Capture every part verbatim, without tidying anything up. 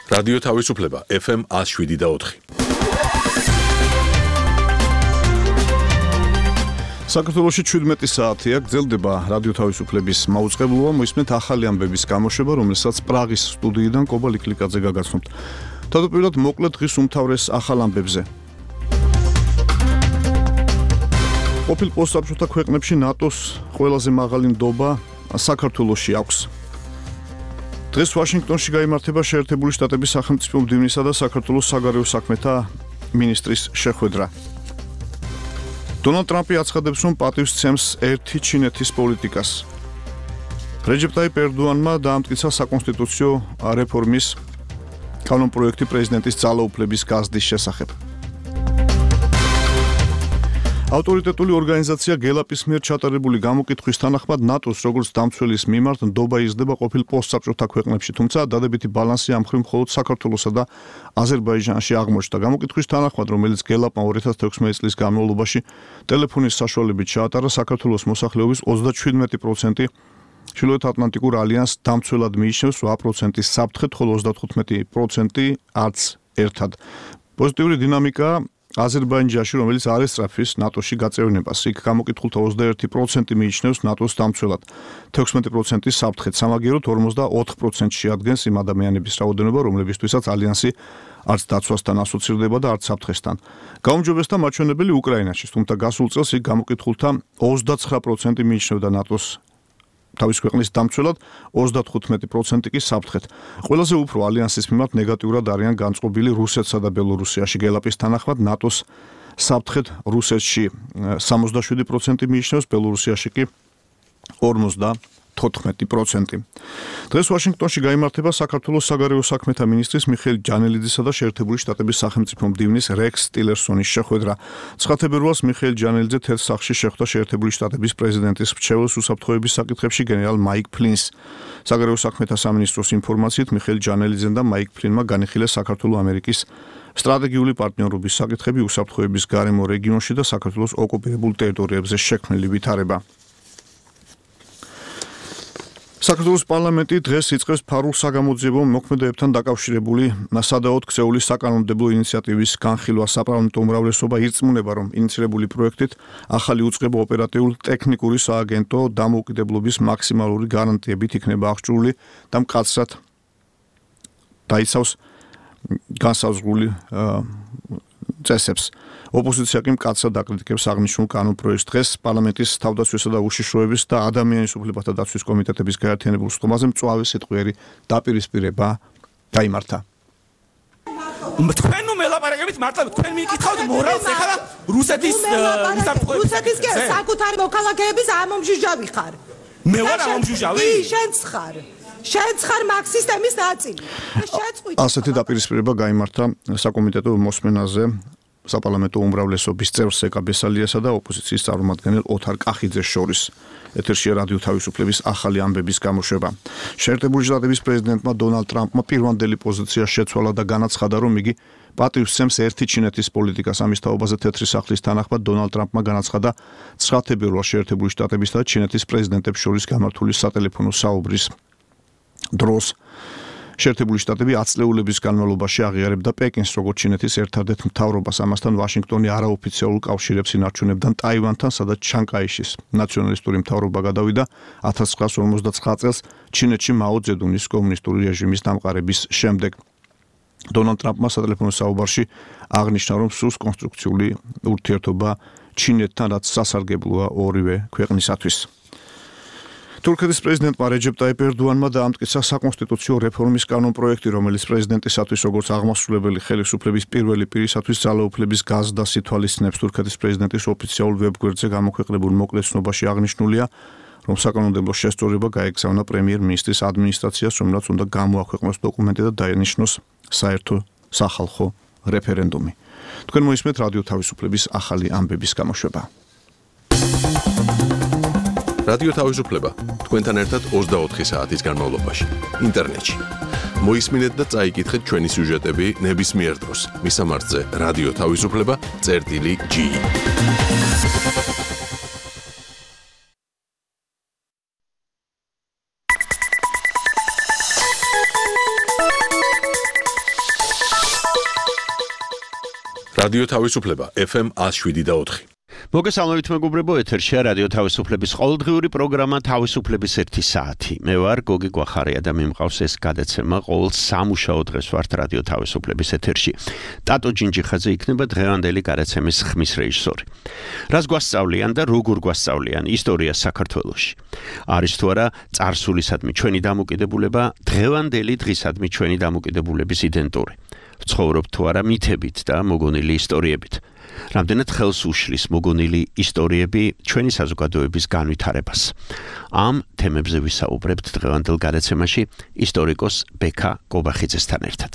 რადიო თავისუფლება ეფ ემ one oh seven და four. საქართველოში seventeen საათია გრძელდება რადიო თავისუფლების მაუწყებლობა, მოისმენთ ახალი ამბების გამოშვება, რომელსაც პრაღის სტუდიიდან კობა ლიკლიკაძე გაგაცნობთ. თავდაპირველად მოკლედ დღის უმთავრეს ახალ ამბებზე. ყოფილ პოსტსაბჭოთა ქვეყნებში ნატოს ყველაზე მაღალი ნდობა საქართველოში აქვს. დღეს ვაშინგტონში გაიმართება შეერთებული შტატების სახელმწიფო მდივნისა და საქართველოს საგარეო საქმეთა მინისტრის შეხვედრა. დონალდ ტრამპი აცხადებს, რომ პატივს ცემს ერთი ჩინეთის პოლიტიკას. რეჯეპ ტაიპ ერდოანმა დაამტკიცა საკონსტიტუციო რეფორმის კანონპროექტი პრეზიდენტის ძალაუფლების გაზრდის შესახებ. ავტორიტეტული ორგანიზაცია გელაპის მიერ ჩატარებული გამოკითხვის თანახმად ნატოს როგორც დამცველის მიმართ ნდობა იზრდება ყოფილ პოსტსაბჭოთა ქვეყნებში, თუმცა დადებითი ბალანსი ამ მხრივ მხოლოდ საქართველოსა და აზერბაიჯანში აღმოჩნდა. გამოკითხვის თანახმად, რომელიც გელაპმა two thousand sixteen წლის განმავლობაში ტელეფონის საშუალებით ჩაატარა, საქართველოს მოსახლეობის thirty-seven percent ჩრდილოეთ ატლანტიკურ ალიანსს დამცველად მიიჩნევს, eight percent საფრთხეთ, ხოლო thirty-five percent არც ერთად. პოზიტიური დინამიკა აზერბაიჯანში, რომელიც არ ესწრაფვის ნატოში გაწევნებას, იქ გამოკითხულთა twenty-one percent მიიჩნევს ნატოს დამცველად, sixteen percent საფრთხეთ, სამაგიეროდ forty-four percent შეადგენს იმ ადამიანების რაოდენობა, რომლებისთვისაც ალიანსი არც დაცვასთან ასოცირდება და არც საფრთხესთან. გაუმჯობესდა მაჩვენებელი უკრაინაში, თუმცა გასულ წელს იქ გამოკითხულთა twenty-nine percent მიიჩნევდა ნატოს თავის ქვეყნის დამცველად, thirty-five percent კი საფრთხეთ. ყველაზე უფრო ალიანსის მიმართ ნეგატიურად არიან განწყობილი რუსეთსა და ბელორუსიაში. გელაპის თანახმად ნატოს საფრთხეთ რუსეთში seventy-seven percent მიიჩნევს, ბელორუსიაში კი forty-four percent. დღეს ვაშინგტონში გაიმართება საქართველოს საგარეო საქმეთა მინისტრის მიხეილ ჯანელიძისა და შეერთებული შტატების სახელმწიფო მდივნის რექს ტილერსონის შეხვედრა. nine თებერვალს მიხეილ ჯანელიძე თეთრ სახლში შეხვდა შეერთებული შტატების პრეზიდენტის მრჩეველს უსაფრთხოების საკითხებში გენერალ მაიკ ფლინს. საგარეო საქმეთა სამინისტროს ინფორმაციით მიხეილ ჯანელიძემ და მაიკ ფლინმა განიხილეს საქართველო-ამერიკის სტრატეგიული პარტნიორობის საკითხები უსაფრთხოების გარემო რეგიონში და საქართველოს ოკუპირებულ ტერიტორიებზე შექმნილი ვითარება. საქართველოს პარლამენტი დღეს იწყებს ფარულ საგამოძიებო მოქმედებებთან დაკავშირებული სადაოდ ქცეული საკანონმდებლო ინიციატივის განხილვას. საპარლამენტო უმრავლესობა ირწმუნება, რომ ინიცირებული პროექტით ახალი უწყება ოპერატიულ-ტექნიკური სააგენტო დამოუკიდებლობის მაქსიმალური გარანტიებით იქნება აღჭურვილი და მკაცრად დაიცავს განსაზღვრული წესებს. ოპოზიცია კი მკაცრად აკრიტიკებს აღნიშნულ კანონპროექტს. დღეს პარლამენტის თავდაცვისა და უშიშროების და ადამიანის უფლებათა დაცვის კომიტეტების გაერთიანებულ სტომაზე მწვავე სიტყვიერი დაპირისპირება გაიმართა. თქვენ ნუ მელაპარაკებით მართლა თქვენ მიკითხავთ მორალს ეხლა რუსეთის რუსეთის კი საკუთარი მოქალაქეების ამომჟიჟავი ხარ. მე ვარ ამომჟიჟავი? კი, შენც ხარ. შენც ხარ მაგ სისტემის ნაწილი. შეწყვიტ. ასეთი დაპირისპირება გაიმართა საკომიტეტო მოსმენაზე საპარლამენტო უმრავლესობის წევრს ეკა ბესალიასა და ოპოზიციის წარმომადგენელ ოთარ კახიძეს შორის. ეთერშია რადიო თავისუფლების ახალი ამბების გამოშვება. შეერთებული შტატების პრეზიდენტმა დონალდ ტრამპმა პირვანდელი პოზიცია შეცვალა და განაცხადა, რომ იგი პატივს ცემს ერთი ჩინეთის პოლიტიკას. ამის თაობაზე თეთრი სახლის თანახმად დონალდ ტრამპმა განაცხადა nine თებერვალს შეერთებული შტატებისა და ჩინეთის პრეზიდენტებს შორის გამართული სატელეფონო საუბრის დროს. შეერთებული შტატები ten წლეულების განმავლობაში აღიარებდა პეკინს როგორც ჩინეთის ერთადერთ მთავრობას. ამასთან ვაშინგტონი არაოფიციალურ კავშირებს ინარჩუნებდა ტაივანთან, სადაც ჩანგაიშის ნაციონალისტური მთავრობა გადავიდა nineteen forty-nine წელს ჩინეთში მაო ძედუნის კომუნისტური რეჟიმის დამყარების შემდეგ. დონალდ ტრამპმა სატელეფონო საუბარში აღნიშნა, რომ სურს კონსტრუქციული ურთიერთობა ჩინეთთან, რაც სასარგებლოა ორივე ქვეყნისათვის. თურქეთის პრეზიდენტმა რეჯეპ ტაიპ ერდოანმა დაამტკიცა საკონსტიტუციო რეფორმის კანონპროექტი, რომელიც პრეზიდენტისათვის როგორც აღმასრულებელი ხელისუფლების პირველი პირისათვის ძალაუფლების გაზრდას ითვალისწინებს. თურქეთის პრეზიდენტის ოფიციალურ ვებგვერდზე გამოქვეყნებულ მოკლე ცნობაში აღნიშნულია, რომ საკანონმდებლო შესწორება გაეგზავნა პრემიერ-მინისტრის ადმინისტრაციას, რომელსაც უნდა გამოაქვეყნოს დოკუმენტი და დაენიშნოს საერთო სახალხო რეფერენდუმი. თქვენ მოისმენთ რადიო თავისუფლების ახალი ამბების გამოშვება. რადიო თავისუფლება თქვენთან ერთად twenty-four საათის განმავლობაში ინტერნეტში. მოისმინეთ და წაიკითხეთ ჩვენი სიუჟეტები ნებისმიერ დროს. მისამართზე რადიო თავისუფლება წერტილი G. რადიო თავისუფლება ეფ ემ one oh seven point four. მოგესალმებით მეგობრებო, ეთერშია რადიო თავისუფლების ყოველდღიური პროგრამა თავისუფლების ერთი საათი. მე ვარ გოგი გვახარია და მე მყავს ეს გადაცემა ყოველ სამუშაო დღეს ვართ რადიო თავისუფლების ეთერში. ტატო ჯინჯიხაძე იქნება დღევანდელი გადაცემის ხმის რეჟისორი. რას გვასწავლიან და როგორ გვასწავლიან ისტორია საქართველოში? არის თუ არა წარსულისადმი ჩვენი დამოკიდებულება, დღევანდელი დღისადმი ჩვენი დამოკიდებულების იდენტური. ვცხოვრობთ თუ არა მითებით და მოგონილი ისტორიებით. რამდენად ხელს უშლის მოგონილი ისტორიები ჩვენი საზოგადოების განვითარებას. ამ თემებზე ვისაუბრებთ დღევანდელ გადაცემაში ისტორიკოს ბექა კობახიძესთან ერთად.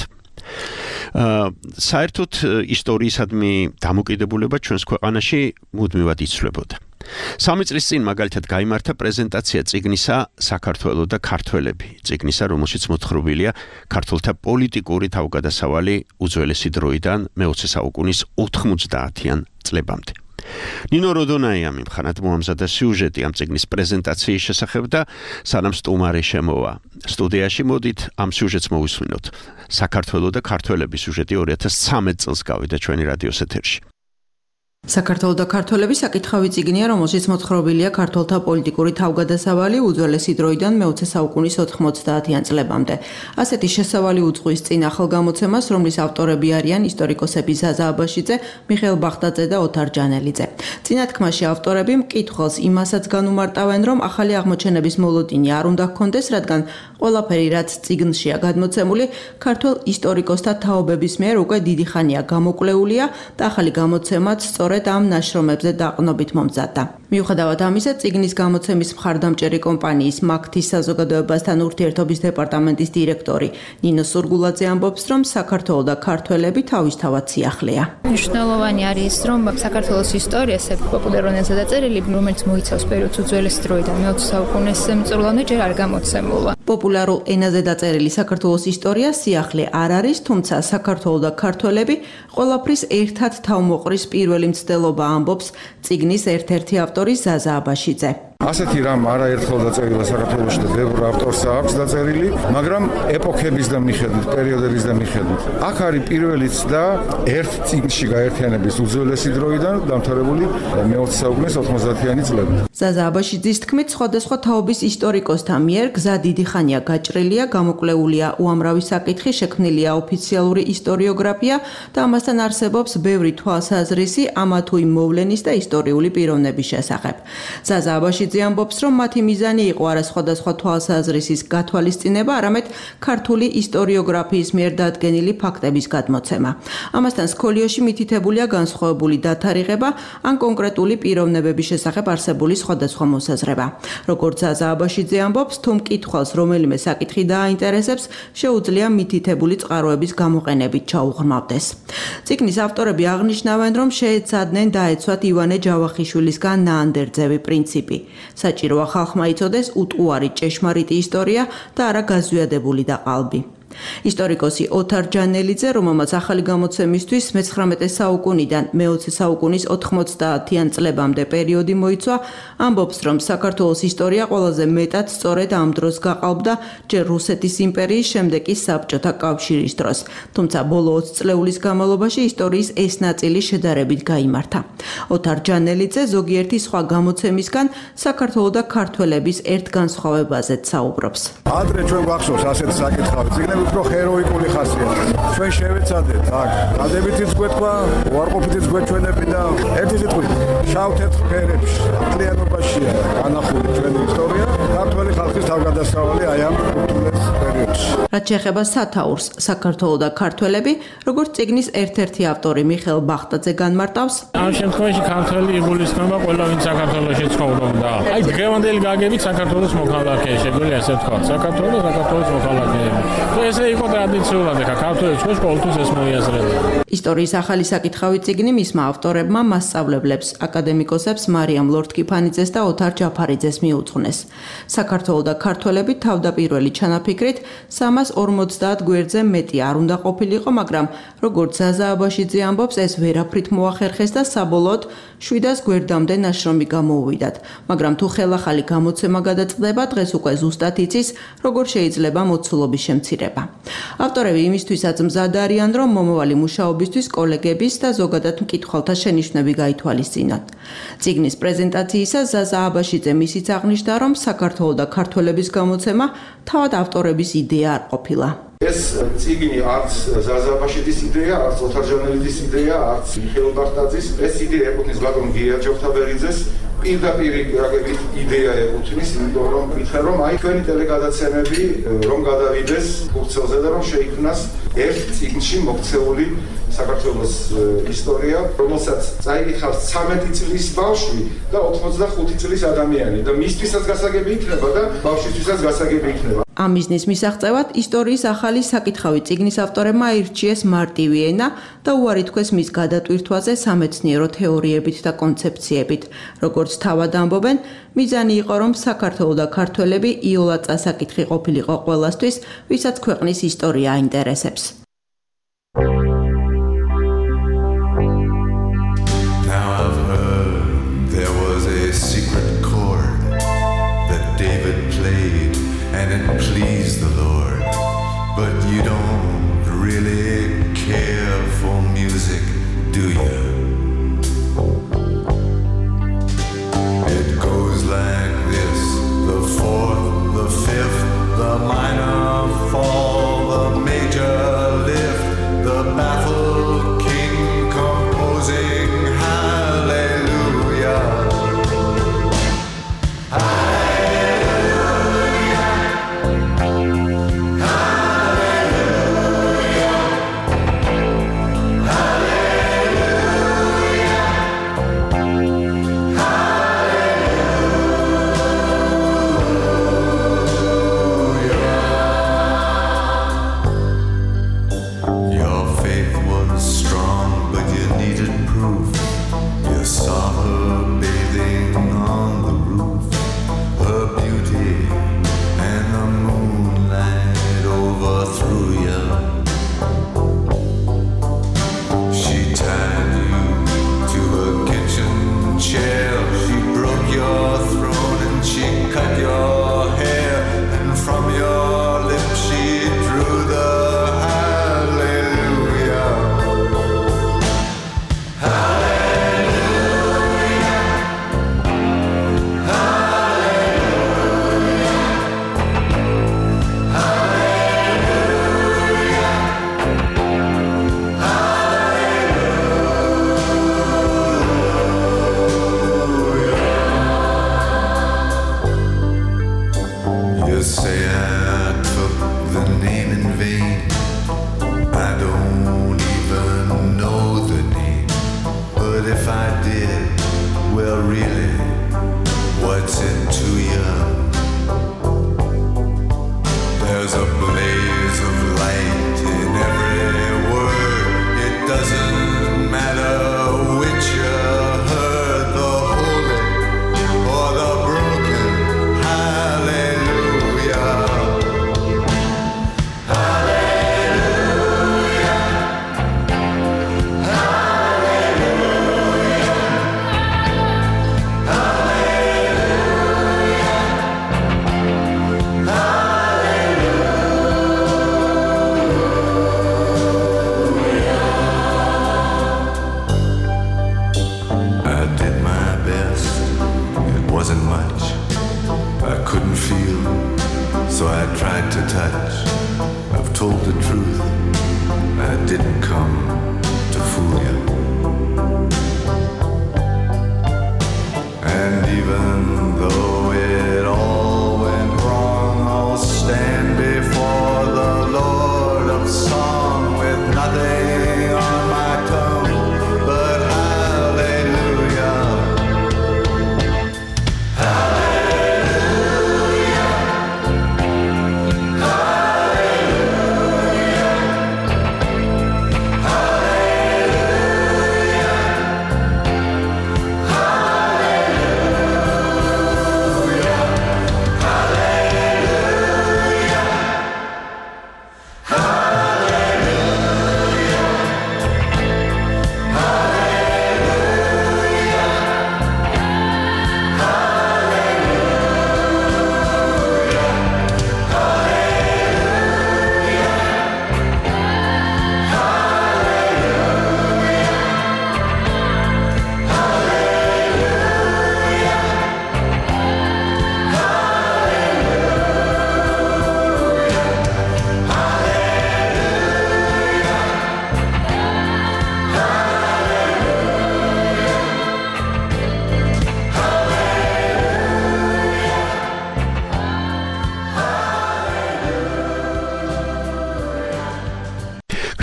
საერთოდ ისტორიისადმი დამოკიდებულება ჩვენს ქვეყანაში მუდმივად იცვლებოდა. სამი წლის წინ მაგალითად გაიმართა პრეზენტაცია წიგნისა საქართველო და ქართველები, წიგნისა, რომელშიც მოთხრობილია ქართველთა პოლიტიკური თავგადასავალი უძველესი დროიდან მეოცე საუკუნის ოთხმოცდაათიან წლებამდე. ნინო როდონაიამ იმხანად მოამზადა სიუჟეტი ამ წიგნის პრეზენტაციის შესახებ და სანამ სტუმარი შემოვა სტუდიაში, მოდით ამ სიუჟეტს მოვისმინოთ. საქართველო და ქართველების სიუჟეტი ორი ათას ცხრამეტ წელს გავიდა ჩვენი რადიოს ეთერში. საქართველო და ქართველები საკითხავი წიგნია, რომელშიც მოთხრობილია ქართველთა პოლიტიკური თავგადასავალი უძველესი დროიდან მეოცე საუკუნის ოთხმოცდაათიან წლებამდე. ასეთი შესავალი უძღვის წინ ახალგამოცემას, რომლის ავტორები არიან ისტორიკოსები ზაზა აბაშიძე, მიხეილ ბახტაძე და ოთარ ჯანელიძე. წინათქმაში ავტორები მკითხველს იმასაც განუმარტავენ, რომ ახალი აღმოჩენების მოლოდინი არ უნდა ჰქონდეს, რადგან ყველაფერი, რაც წიგნშია გადმოცემული, ქართველ ისტორიკოსთა თაობების მიერ უკვე დიდი ხანია გამოკვლეულია და ახალი გამოცემაც სწორედ ამ ნაშრომებზე დაყნობით მომზადდა. მიუხედავად ამისა, წიგნის გამოცემის მხარდამჭერი კომპანიის მაგთის საზოგადოებასთან ურთიერთობის დეპარტამენტის დირექტორი ნინო სურგულაძე ამბობს, რომ საქართველო და ქართველები თავისთავად სიახლეა. მნიშვნელოვანი არის, რომ საქართველოს ისტორიას პოპულარულ ენაზე დაწერილი, რომელიც მოიცავს პერიოდს უძველესი დროიდან მეოცე საუკუნის მწურულამდე ჯერ არ გამოცემულა. პოპულარულ ენაზე დაწერილი საქართველოს ისტორია სიახლე არ არის, თუმცა საქართველო და ქართველები ყველაფრის ერთად თავმოყრის პირველი მცდელობა, ამბობს წიგნის ერთ-ერთი ავტორი ზაზა აბაშიძე. ასეთი რამ არაერთხელ დაწერილა საქართველოში და ბევრ ავტორს აქვს დაწერილი, მაგრამ ეპოქების და მიხედვით, პერიოდების და მიხედვით. აქ არის პირველი ცდა ერთ წიგნში გაერთიანების უძველესი დროიდან დამთავრებული მეოცე საუკუნის ოთხმოცდაათიანი წლები. ზაზა აბაშიძის თქმით, სხვადასხვა თაობის ისტორიკოსთა მიერ გზა დიდი ხანია გაჭრილია, გამოკვლეულია უამრავი საკითხი, შექმნილია ოფიციალური ისტორიოგრაფია და ამასთან არსებობს ბევრი თვალსაზრისი ამა თუ იმ მოვლენის და ისტორიული პიროვნების შესახებ. ზაზა აბაშიძე ამბობს, რომ მათი მიზანი იყო არა სხვადასხვა თვალსაზრისის გათვალისწინება, არამედ ქართული ისტორიოგრაფიის მიერ დადგენილი ფაქტების გადმოცემა. ამასთან სკოლიოში მითითებულია განსხვავებული დათარიღება ან კონკრეტული პიროვნებების შესახებ არსებული სხვადასხვა მოსაზრება. როგორც ზაზა აბაშიძე ამბობს, თუ მკითხველს რომელიმე საკითხი დააინტერესებს, შეუძლია მითითებული წყაროების გამოყენებით ჩაუღრმავდეს. წიგნის ავტორები აღნიშნავენ, რომ შეეცადნენ დაეცვათ ივანე ჯავახიშვილისგან ნაანდერძევი პრინციპი. საჭიროა ხალხმა იცოდეს უტყუარი ჭეშმარიტი ისტორია და არა გაზვიადებული და ყალბი. ისტორიკოსი ოთარ ჯანელიძე, რომელმაც ახალი გამოცემისთვის მეცხრამეტე საუკუნიდან მეოცე საუკუნის ოთხმოცდაათიან წლებამდე პერიოდი მოიცვა, ამბობს, რომ საქართველოს ისტორია ყველაზე მეტად სწორედ ამ დროს გაყალბდა ჯერ რუსეთის იმპერიის, შემდეგ კი საბჭოთა კავშირის დროს. თუმცა ბოლო ოცი წლეულის განმავლობაში ისტორიის ეს ნაწილი შედარებით გაიმართა. ოთარ ჯანელიძე ზოგიერთი სხვა გამოცემისგან საქართველო და ქართველების ერთ განსხვავებაზეც საუბრობს. ადრე ჩვენ გვახსოვს ასეთი საკითხავი, წიგნები უფრო ჰეროიკული ხასიათის. ჩვენ შევეცადეთ აქ დადებითიც გვეთქვა, უარყოფითიც გვეჩვენები და ერთი სიტყვით შავ-თეთრ ფერებში ახლიანობაშია განახული ჩვენი ისტორია, ქართველი ხალხის თავგადასავალი აი ამ უძველეს პერიოდში. რაც შეეხება სათაურს, საქართველო და ქართველები, როგორც წიგნის ერთ-ერთი ავტორი მიხეილ ბახტაძე განმარტავს, ამ შემთხვევაში ქართველი იგულისხმება ყველა ვინც საქართველოში ცხოვრობდა. აი დღევანდელი გაგებით საქართველოს მოქალაქეები, შეგვიძლია ასე ვთქვა, საქართველოს და საქართველოს მოქალაქეები. ესე იყო ტრადიციულად, ხა ქართველებს ხო ყოველთვის ეს მოიაზრებდა. ისტორიის ახალი საკითხავი წიგნი მისმა ავტორებმა მასწავლებლებს, აკადემიკოსებს მარიამ ლორთქიფანიძეს და ოთარ ჯაფარიძეს მიუძღვნეს. საქართველო და ქართველები თავდაპირველი ჩანაფიქრით სამას ორმოცდაათ გვერდზე მეტი არ უნდა ყოფილიყო, მაგრამ როგორც ზაზა აბაშიძე ამბობს, ეს ვერაფრით მოახერხეს და საბოლოოდ შვიდას გვერდამდე ნაშრომი გამოუვიდათ. მაგრამ თუ ხელახალი გამოცემა გადაწყდება, დღეს უკვე ზუსტად იცის, როგორ შეიძლება მოცულობის შემცირება. ავტორები იმისთვისაც მზად არიან, რომ მომავალი მუშაობისთვის კოლეგების და ზოგადად მკითხველთა შენიშვნები გაითვალისწინოთ. წიგნის პრეზენტაციისას ზაზა აბაშიძე ისიც აღნიშნა, რომ საქართველოს და ქართველების გამოცემა თავად ავტორების იდეა არ ყოფილა. ეს წიგნი არც ზაზა აბაშიძის იდეა, არც ოთარ ჟანელიძის იდეა, არც მიხეილ ბახტაძის. ეს იდეა ეკუთვნის ბატონ გია ჯოხთაბერიძეს. პირდაპირ რაგებით იდეა ეკუთვნის, იმიტომ რომ მითხრა რომ აი თქვენი ტელეგადაცემები რომ გადავიდეს ფურცელზე და რომ შეიქმნას ერთ წიგნში მოქცეული საქართველოს ისტორია, რომელსაც წაიკითხავს ცამეტი წლის ბავშვი და ოცდახუთი წლის ადამიანი და მისთვისაც გასაგები იქნება და ბავშვისთვისაც გასაგები იქნება. ამ მიზნის მისაღწევად ისტორიის ახალი საკითხავი წიგნის ავტორებმა აირჩიეს მარტივი ენა და უარი თქვეს მის გადატვირთვაზე სამეცნიერო თეორიებით და კონცეფციებით. როგორც თავად ამბობენ, მიზანი იყო, რომ საქართველოს და ქართველები იოლად წასაკითხი ყოფილიყო ყველასთვის, ვისაც ქვეყნის ისტორია აინტერესებს. And it pleased the Lord, but you don't really care for music, do you? It goes like this, the fourth, the fifth, the minor fall, the major lift, the baffled king composing hallelujah.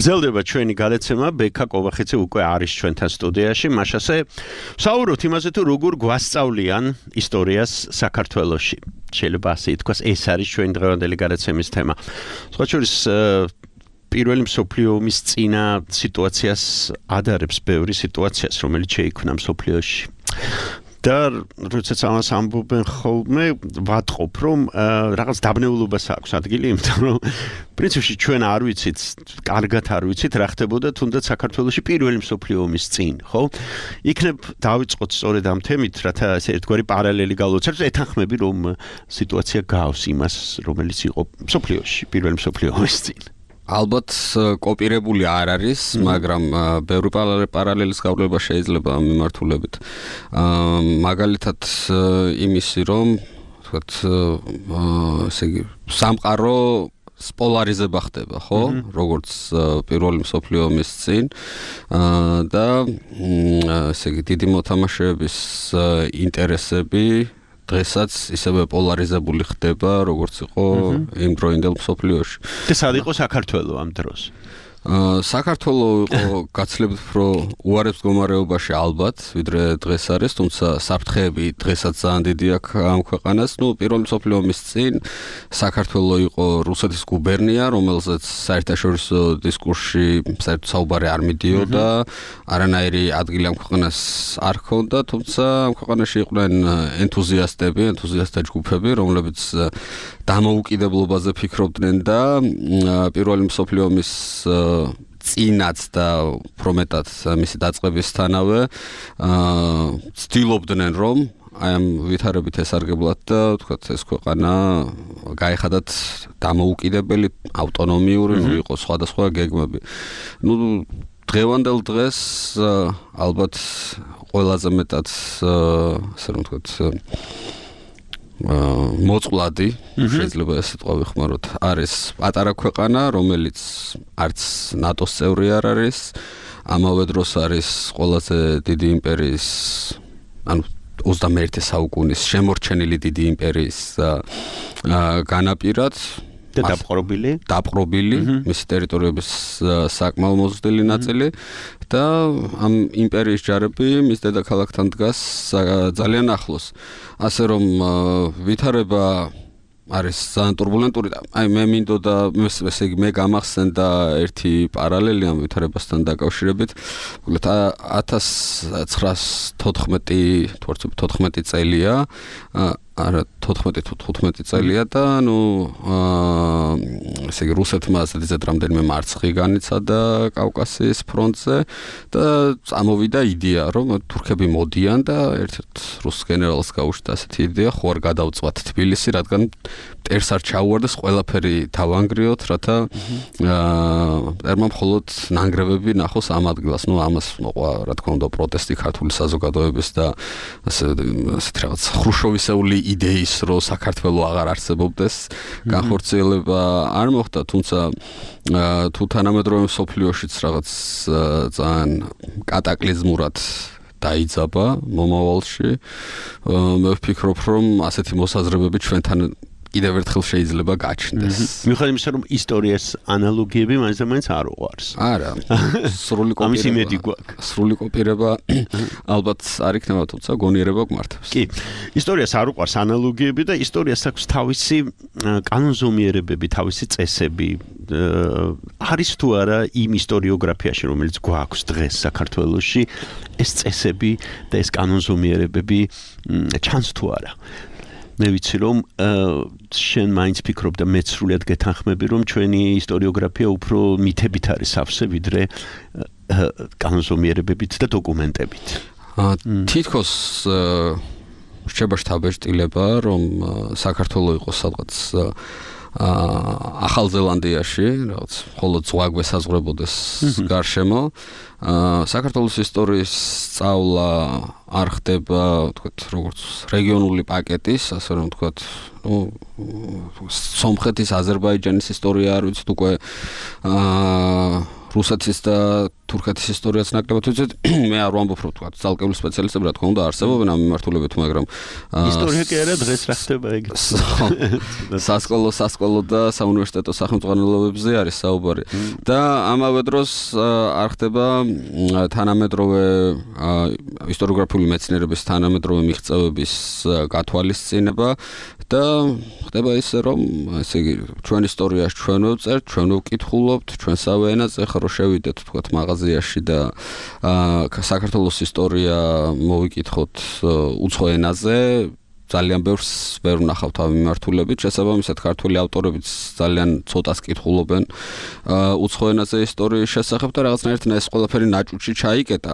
გრძელდება ჩვენი გადაცემა, ბექა კოვახიძე უკვე არის ჩვენთან სტუდიაში, მაშასე საუბრობთ იმაზე თუ როგორ გვასწავლიან ისტორიას საქართველოში. შეიძლება ასე ითქვას, ეს არის ჩვენი დღევანდელი გადაცემის თემა. სხვა შორის პირველი მსოფლიო ომის წინა სიტუაციას ადარებს ბევრი სიტუაციას, რომელიც შეიქმნა მსოფლიოში. და როდესაც ამას ამბობენ ხოლმე ვატყობ რომ რაღაც დაბნეულობას აქვს ადგილი, იმიტომ რომ პრინციპში ჩვენ არ ვიცით, კარგად არ ვიცით რა ხდებოდა თუნდაც საქართველოში პირველი მსოფლიო ომის წინ, ხო? იქნებ დავიწყოთ სწორედ ამ თემით, რათა ესე ერთგვარი პარალელი გავლოცოთ, ეთანხმები რომ სიტუაცია გავს იმას, რომელიც იყო მსოფლიოში პირველი მსოფლიო ომის წინ. ალბათ კოპირებული არ არის, მაგრამ ბევრი პარალელის გავლება შეიძლება ამ მიმართულებით. მაგალითად იმისი რომ თქვათ ესე იგი სამყარო პოლარიზება ხდება, ხო? როგორც პირველი მსოფლიო ომის წინ და ესე იგი დიდი მოთამაშეების ინტერესები დღესაც ისევე პოლარიზებული ხდება, როგორც იყო იმ დროინდელ მსოფლიოში. და სად იყო საქართველო ამ დროს? საქართველო იყო გაცილებით უფრო უარეს მდგომარეობაში ალბათ, ვიდრე დღეს არის, თუმცა საფრთხეები დღესაც ძალიან დიდი აქვს ამ ქვეყანას. ნუ პირველი მსოფლიო ომის წინ საქართველო იყო რუსეთის გუბერნია, რომელზეც საერთაშორისო დისკურსში საერთოდ საუბარი არ მიდიოდა, არანაირი ადგილი ამ ქვეყანას არ ჰქონდა, თუმცა ამ ქვეყანაში იყვნენ ენთუზიასტები, ენთუზიასტთა ჯგუფები, რომლებიც დამოუკიდებლობაზე ფიქრობდნენ და პირველი მსოფლიო ომის წინაც და უფრო მეტად მისი დაწყებისთანავე ცდილობდნენ რომ აი ამ ვითარებით ესარგებლად და თქვათ ეს ქვეყანა გაეხადათ დამოუკიდებელი, ავტონომიური, ნუ იყო სხვადასხვა გეგმები. ნუ დღევანდელ დღეს ალბათ ყველაზე მეტად ასე რომ თქვათ მოწყვლადი, შეიძლება ეს სიტყვა ვიხმაროთ, არის პატარა ქვეყანა, რომელიც არც ნატოს წევრი არ არის, ამავე დროს არის ყველაზე დიდი იმპერიის, ანუ ოცდამეერთე საუკუნის შემორჩენილი დიდი იმპერიის განაპირად და დაპყრობილი, დაპყრობილი, მისი ტერიტორიების საკმაო მოზრდილი ნაწილი და ამ იმპერიის ჯარები მის დედაქალაქთან დგას ძალიან ახლოს. ასე რომ ვითარება არის ძალიან ტურბულენტური და აი მე მინდოდა ესე იგი მე გამახსენდა ერთი პარალელი ამ ვითარებასთან დაკავშირებით. მოკლედ ათას ცხრაას თოთხმეტი თოთხმეტი წელია, არა თოთხმეტი თუ თხუთმეტი წელია და ნუ ესე იგი რუსეთმა ასეთ რამდენიმე მარცხი განიცადა კავკასიის ფრონტზე და წამოვიდა იდეა რომ თურქები მოდიან და ერთ-ერთ რუს გენერალს გაუჩნდა ასეთი იდეა, ხო არ გადავწვათ თბილისი, რადგან მტერს არ ჩაუვარდეს, ყველაფერი დავანგრიოთ, რათა მტერმა მხოლოდ ნანგრევები ნახოს ამ ადგილას. ნუ ამას მოყვა რა თქმა უნდა პროტესტი ქართული საზოგადოების და ასე ასეთი რაღაც ხრუშოვისეული იდეის, რომ საქართველო აღარ არსებობდეს, განხორციელება არ მოხდა, თუმცა თუ თანამედროვე მსოფლიოშიც რაღაც ძალიან კატაკლიზმურად დაიძაბა მომავალში, მე ვფიქრობ, რომ ასეთი მოსაზრებები ჩვენთან კიდევ ერთხელ შეიძლება გაჩნდეს. მიუხედავად იმისა, რომ ისტორიას ანალოგიები მაინც და მაინც არ უყვარს. არა, სრული კოპირება. ამის იმედი გვაქვს. სრული კოპირება ალბათ არ იქნება, თუმცა გონიერება გმართავს. კი, ისტორიას არ უყვარს ანალოგიები და ისტორიას აქვს თავისი კანონზომიერებები, თავისი წესები. არის თუ არა იმ ისტორიოგრაფიაში, რომელიც გვაქვს დღეს საქართველოში, ეს წესები და ეს კანონზომიერებები ჩანს თუ არა. მე ვიცი რომ შენ მაინც ფიქრობ და მეც სრულად გეთანხმები რომ ჩვენი ისტორიოგრაფია უფრო მითებით არის სავსე ვიდრე კანონზომიერებებით და დოკუმენტებით. თითქოს რჩება შთაბეჭდილება რომ საქართველო იყოს სადღაც ახალ ზელანდიაში, რაღაც მხოლოდ ზღვა გვესაზღვრებოდეს გარშემო. საქართველოს ისტორიის სწავლა არ ხდება, თქვათ, როგორც რეგიონული პაკეტის, ასე რომ თქვათ, ნუ სომხეთის, აზერბაიჯანის ისტორია არ ვიცით უკვე, რუსეთის და თურქეთის ისტორიაც ნაკლებად ვიცით. მე არ ვამბობ რომ თქვა ძალკეული სპეციალისტები რა თქმა უნდა არსებობენ ამ მიმართულებით, მაგრამ ისტორია კი არა დღეს რა ხდება ეგ. სასკოლო სასკოლო და საუნივერსიტეტო სახელმძღვანელოებზე არის საუბარი. და ამავე დროს არ ხდება თანამედროვე ისტორიოგრაფიული მეცნიერების თანამედროვე მიღწევების გათვალისწინება და ხდება ისე რომ ესე იგი ჩვენ ისტორიას ჩვენ ვწერთ, ჩვენ ვკითხულობთ, ჩვენსავე ენაზე ხარ რომ შევიდეთ თქვათ მაღაზიაში და საქართველოს ისტორია მოვიკითხოთ უცხო ენაზე ძალიან ბევრს ვერ ვნახავთ ამ მიმართულებით, შესაბამისად ქართული ავტორებიც ძალიან ცოტას კითხულობენ უცხო ენაზე ისტორიის შესახებ და რაღაცნაირად ეს ყველაფერი ნაჭუჭი ჩაიკეტა.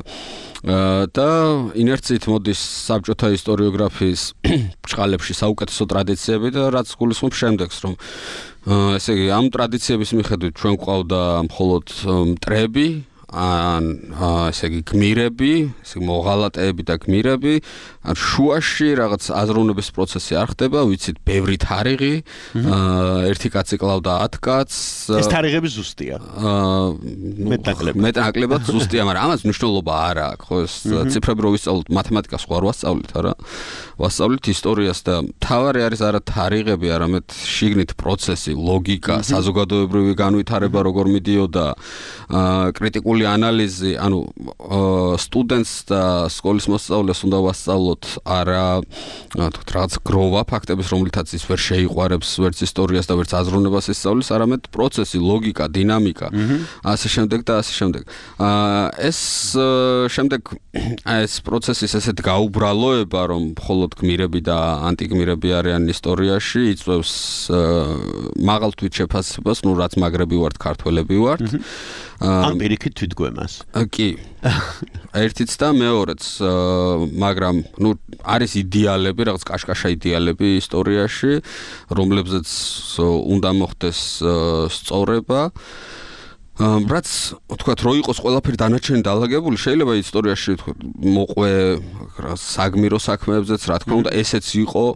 და ინერციით მოდის საბჭოთა ისტორიოგრაფიის ბრჭყალებში საუკეთესო ტრადიციები და რაც გულისხმობს შემდეგს, რომ ესე იგი ამ ტრადიციების მიხედვით ჩვენ გვყავდა მხოლოდ მტრები, ან ესე იგი გმირები, ესე იგი მოღალატეები და გმირები, ან შუაში რაღაც აზროვნების პროცესი არ ხდება, ვიცით, ბევრი თარიღი, ერთი კაცი კლავდა ათ კაცს. ეს თარიღები ზუსტია. მეტნაკლებად. მეტნაკლებად ზუსტია, მაგრამ ამას მნიშვნელობა არ აქვს, ხო, ეს ციფრები რო ვისწავლოთ, მათემატიკას ხო არ ვასწავლით, არა? ვასწავლით ისტორიას და თავარი არის არა თარიღები, არამედ შიგნით პროცესი, ლოგიკა, საზოგადოებრივი განვითარება როგორ მიდიოდა, კრიტიკული ანალიზი, ანუ სტუდენტს და სკოლის მოსწავლეს უნდა ვასწავლოთ არა თქვით რაღაც გროვა ფაქტების, რომლითაც ის ვერ შეიყვარებს ვერც ისტორიას და ვერც აზროვნებას ისწავლის, არამედ პროცესი, ლოგიკა, დინამიკა, ასე შემდეგ და ასე შემდეგ. ეს შემდეგ ეს პროცესის ესეთ გაუბრალოება, რომ მხოლოდ გმირები და ანტიგმირები არიან ისტორიაში, იწვევს მაღალ თვით შეფასებას, ნუ რაც მაგრები ვართ, ქართველები ვართ. ან პირიქით თვითგვემას. კი. ერთიც და მეორეც, მაგრამ ნუ არის იდეალები, რაღაც კაშკაშა იდეალები ისტორიაში, რომლებზეც უნდა მოხდეს სწორება. რაც თქვათ რო იყოს ყველაფერი დანარჩენი დაალაგებული, შეიძლება ისტორიაში თქვათ მოყვე საგმირო საქმეებზეც, რა თქმა უნდა, ესეც იყო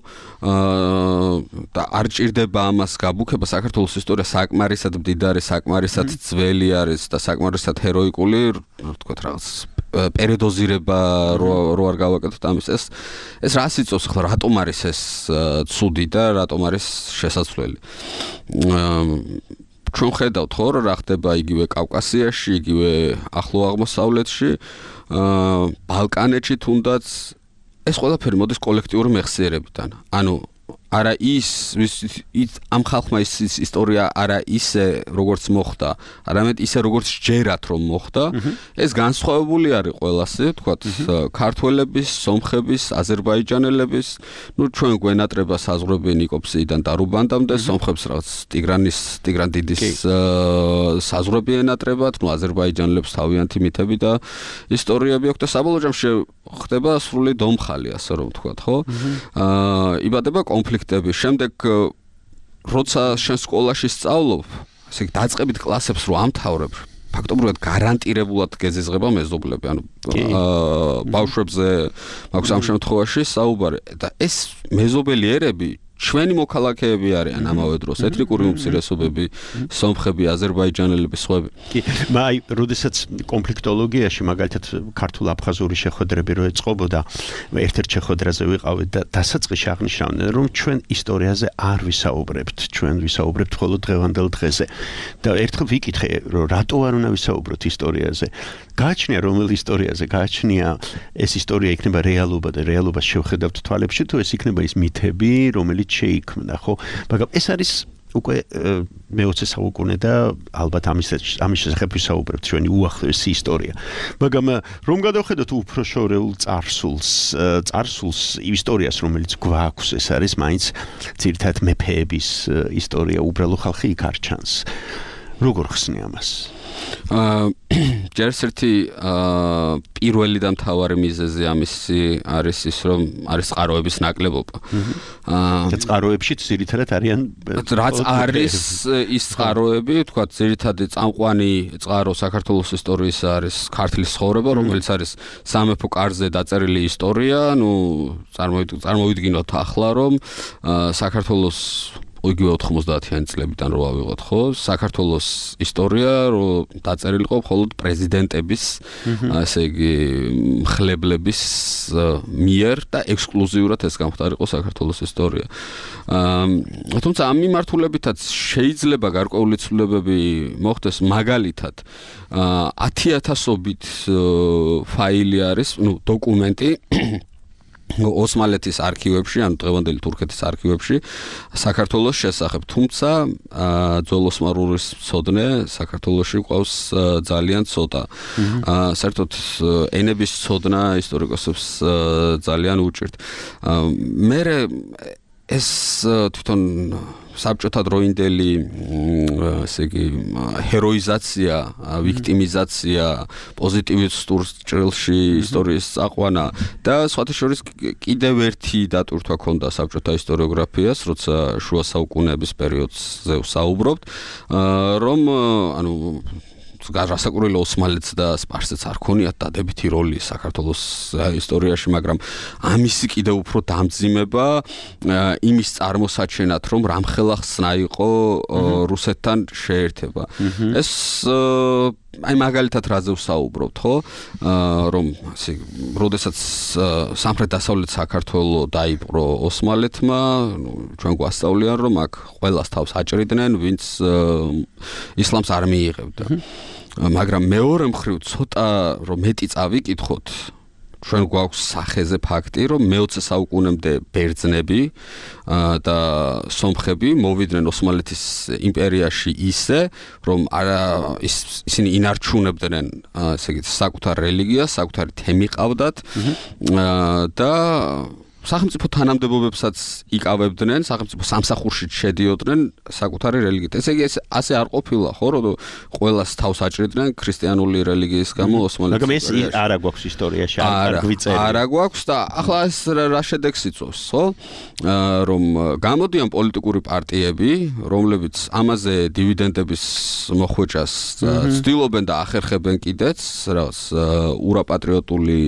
და არ ჭირდება ამას გაბუქება. საქართველოს ისტორია საკმარისად მდიდარი, საკმარისად ძველი არის და საკმარისად ჰეროიკული, თქვათ რაღაც პერიოდოზირება რო არ გავაკეთოთ ამის ეს ეს რას იწვევს ახლა, რატომ არის ეს ცუდი და რატომ არის შესაძლებელი? ჩვენ ხედავთ ხო რა ხდება იგივე კავკასიაში, იგივე ახლო აღმოსავლეთში, ბალკანეთში თუნდაც ეს ყველაფერი მოდის კოლექტიური მეხსიერებიდან. ანუ არა ის ამ ხალხმა ის ისტორია არა ისე როგორც მოხდა, არამედ ისე როგორც ჯერათ რომ მოხდა, ეს განსხვავებული არის ყველასი, თქვათ ქართველების, სომხების, აზერბაიჯანელების, ნუ ჩვენ გვენატრება საზღვრები ნიკოფსიიდან და რუბანდამდე, სომხებს რაღაც ტიგრანის, ტიგრან დიდის საზღვრები ენატრებათ, ნუ აზერბაიჯანელებს თავიანთი მითები და ისტორიები აქვს და საბოლოო ჯამში ხდება სრული დომხალი, ასე რომ ვთქვათ, ხო? აა იბადება კონფლიქტები. შემდეგ როცა შენ სკოლაში სწავლობ, ესე იგი დაწყებით კლასებს რო ამთავრებ, ფაქტობრივად გარანტირებულად გეზიზღება მეზობლები, ანუ აა ბავშვებზე მაქვს ამ შემთხვევაში საუბარი და ეს მეზობელი ერები ჩვენი მოქალაქეები არიან ამავე დროს, ეთნიკური უმცირესობები, სომხები, აზერბაიჯანელები, სხვები. კი, მაგრამ როდესაც კონფლიქტოლოგიაში მაგალითად ქართულ-აფხაზური შეხვედრები რო ეწყობოდა, ერთ-ერთ შეხვედრაზე ვიყავით და დასაწყისში აღნიშნავდნენ, რომ ჩვენ ისტორიაზე არ ვისაუბრებთ, ჩვენ ვისაუბრებთ მხოლოდ დღევანდელ დღეზე. და ერთხელ ვიკითხე, რომ რატო არ უნდა ვისაუბროთ ისტორიაზე? გააჩნია რომელ ისტორიაზე, გააჩნია ეს ისტორია იქნება რეალობა და რეალობას შევხედავთ თვალებში, თუ ეს იქნება ის მითები, რომელიც შეიქმნა, ხო? მაგრამ ეს არის უკვე მეოცე საუკუნე და ალბათ ამის ამის შესახებ ვისაუბრებთ ჩვენი უახლოესი ისტორია. მაგრამ რომ გადავხედოთ უფრო შორეულ წარსულს, წარსულს ისტორიას, რომელიც გვაქვს, ეს არის მაინც ძირითადად მეფეების ისტორია, უბრალო ხალხი იქ არ ჩანს. როგორ ხსნი ამას? აა ჯერს ერთი აა პირველი და მთავარი მიზეზი ამისი არის ის, რომ არის წყაროების ნაკლებობა. აა და წყაროებშიც ძირითადად არიან რაც არის ის წყაროები, თქვათ, ძირითადი წამყვანი წყარო საქართველოს ისტორიის არის ქართლის ცხოვრება, რომელიც არის სამეფო კარზე დაწერილი ისტორია, ნუ წარმოვიდგინოთ ახლა, რომ საქართველოს იგივე ოთხმოცდაათიანი წლებიდან რო ავიღოთ, ხო? საქართველოს ისტორია რო დაწერილი იყო მხოლოდ პრეზიდენტების, ასე იგი, მხლებლების მიერ და ექსკლუზიურად ეს გამختارიყო საქართველოს ისტორია. თუმცა ამ მიმართულებითაც შეიძლება გარკვეული ცვლილებები მოხდეს, მაგალითად ათი ათასობით ფაილი არის, ну, დოკუმენტი ოსმალეთის არქივებში, ანუ დღევანდელი თურქეთის არქივებში საქართველოს შესახებ, თუმცა ძველოსმალურის მცოდნე საქართველოში ყავს ძალიან ცოტა. საერთოდ ენების მცოდნა ისტორიკოსებს ძალიან უჭირთ. მე ეს თვითონ საბჭოთა დროინდელი ესე იგი ჰეროიზაცია, ვიქტიმიზაცია, პოზიტივისტურ ჭრილში ისტორიის წაყვანა და სხვათა შორის კიდევ ერთი დატვირთვა ქონდა საბჭოთა ისტორიოგრაფიას, როცა შუა საუკუნეების პერიოდზე ვსაუბრობთ, რომ ანუ გასაკურველი ოსმალეთს და სპარსეთს არ ქონიათ დადებითი როლი საქართველოს ისტორიაში, მაგრამ ამისი კიდევ უფრო დამძიმება იმის წარმოსაჩენად, რომ რამხელა ხსნა იყო რუსეთთან შეერთება. ეს აი მაგალითად რაზე ვსაუბრობთ, ხო? რომ ასე, როდესაც სამხრეთ-დასავლეთ საქართველო დაიპყრო ოსმალეთმა, ნუ ჩვენ გვასწავლიან, რომ აქ ყველას თავს აჭრიდნენ, ვინც ისლამს არ მიიღებდა. მაგრამ მეორე მხრივ ცოტა რომ მეტი წავიკითხოთ, ჩვენ გვაქვს სახეზე ფაქტი, რომ მეოცე საუკუნემდე ბერძნები და სომხები მოვიდნენ ოსმალეთის იმპერიაში ისე, რომ არა ისინი ინარჩუნებდნენ, ესე იგი, საკუთარ რელიგიას, საკუთარი თემი ყავდათ და სახელმწიფო თანამდებობებსაც იკავებდნენ, სახელმწიფო სამსახურში შედიოდნენ საკუთარი რელიგიით. ესე იგი, ასე არ ყოფილა, ხო, რომ ყველას თავს აჭრიდნენ ქრისტიანული რელიგიის გამო ოსმალეთის. მაგრამ ეს არა გვაქვს ისტორიაში, არ გვიწერია. არა გვაქვს და ახლა ეს რა შედეგს იწვევს, ხო? რომ გამოდიან პოლიტიკური პარტიები, რომლებიც ამაზე დივიდენდების მოხვეჭას ცდილობენ და ახერხებენ კიდეც, რაღაც ურაპატრიოტული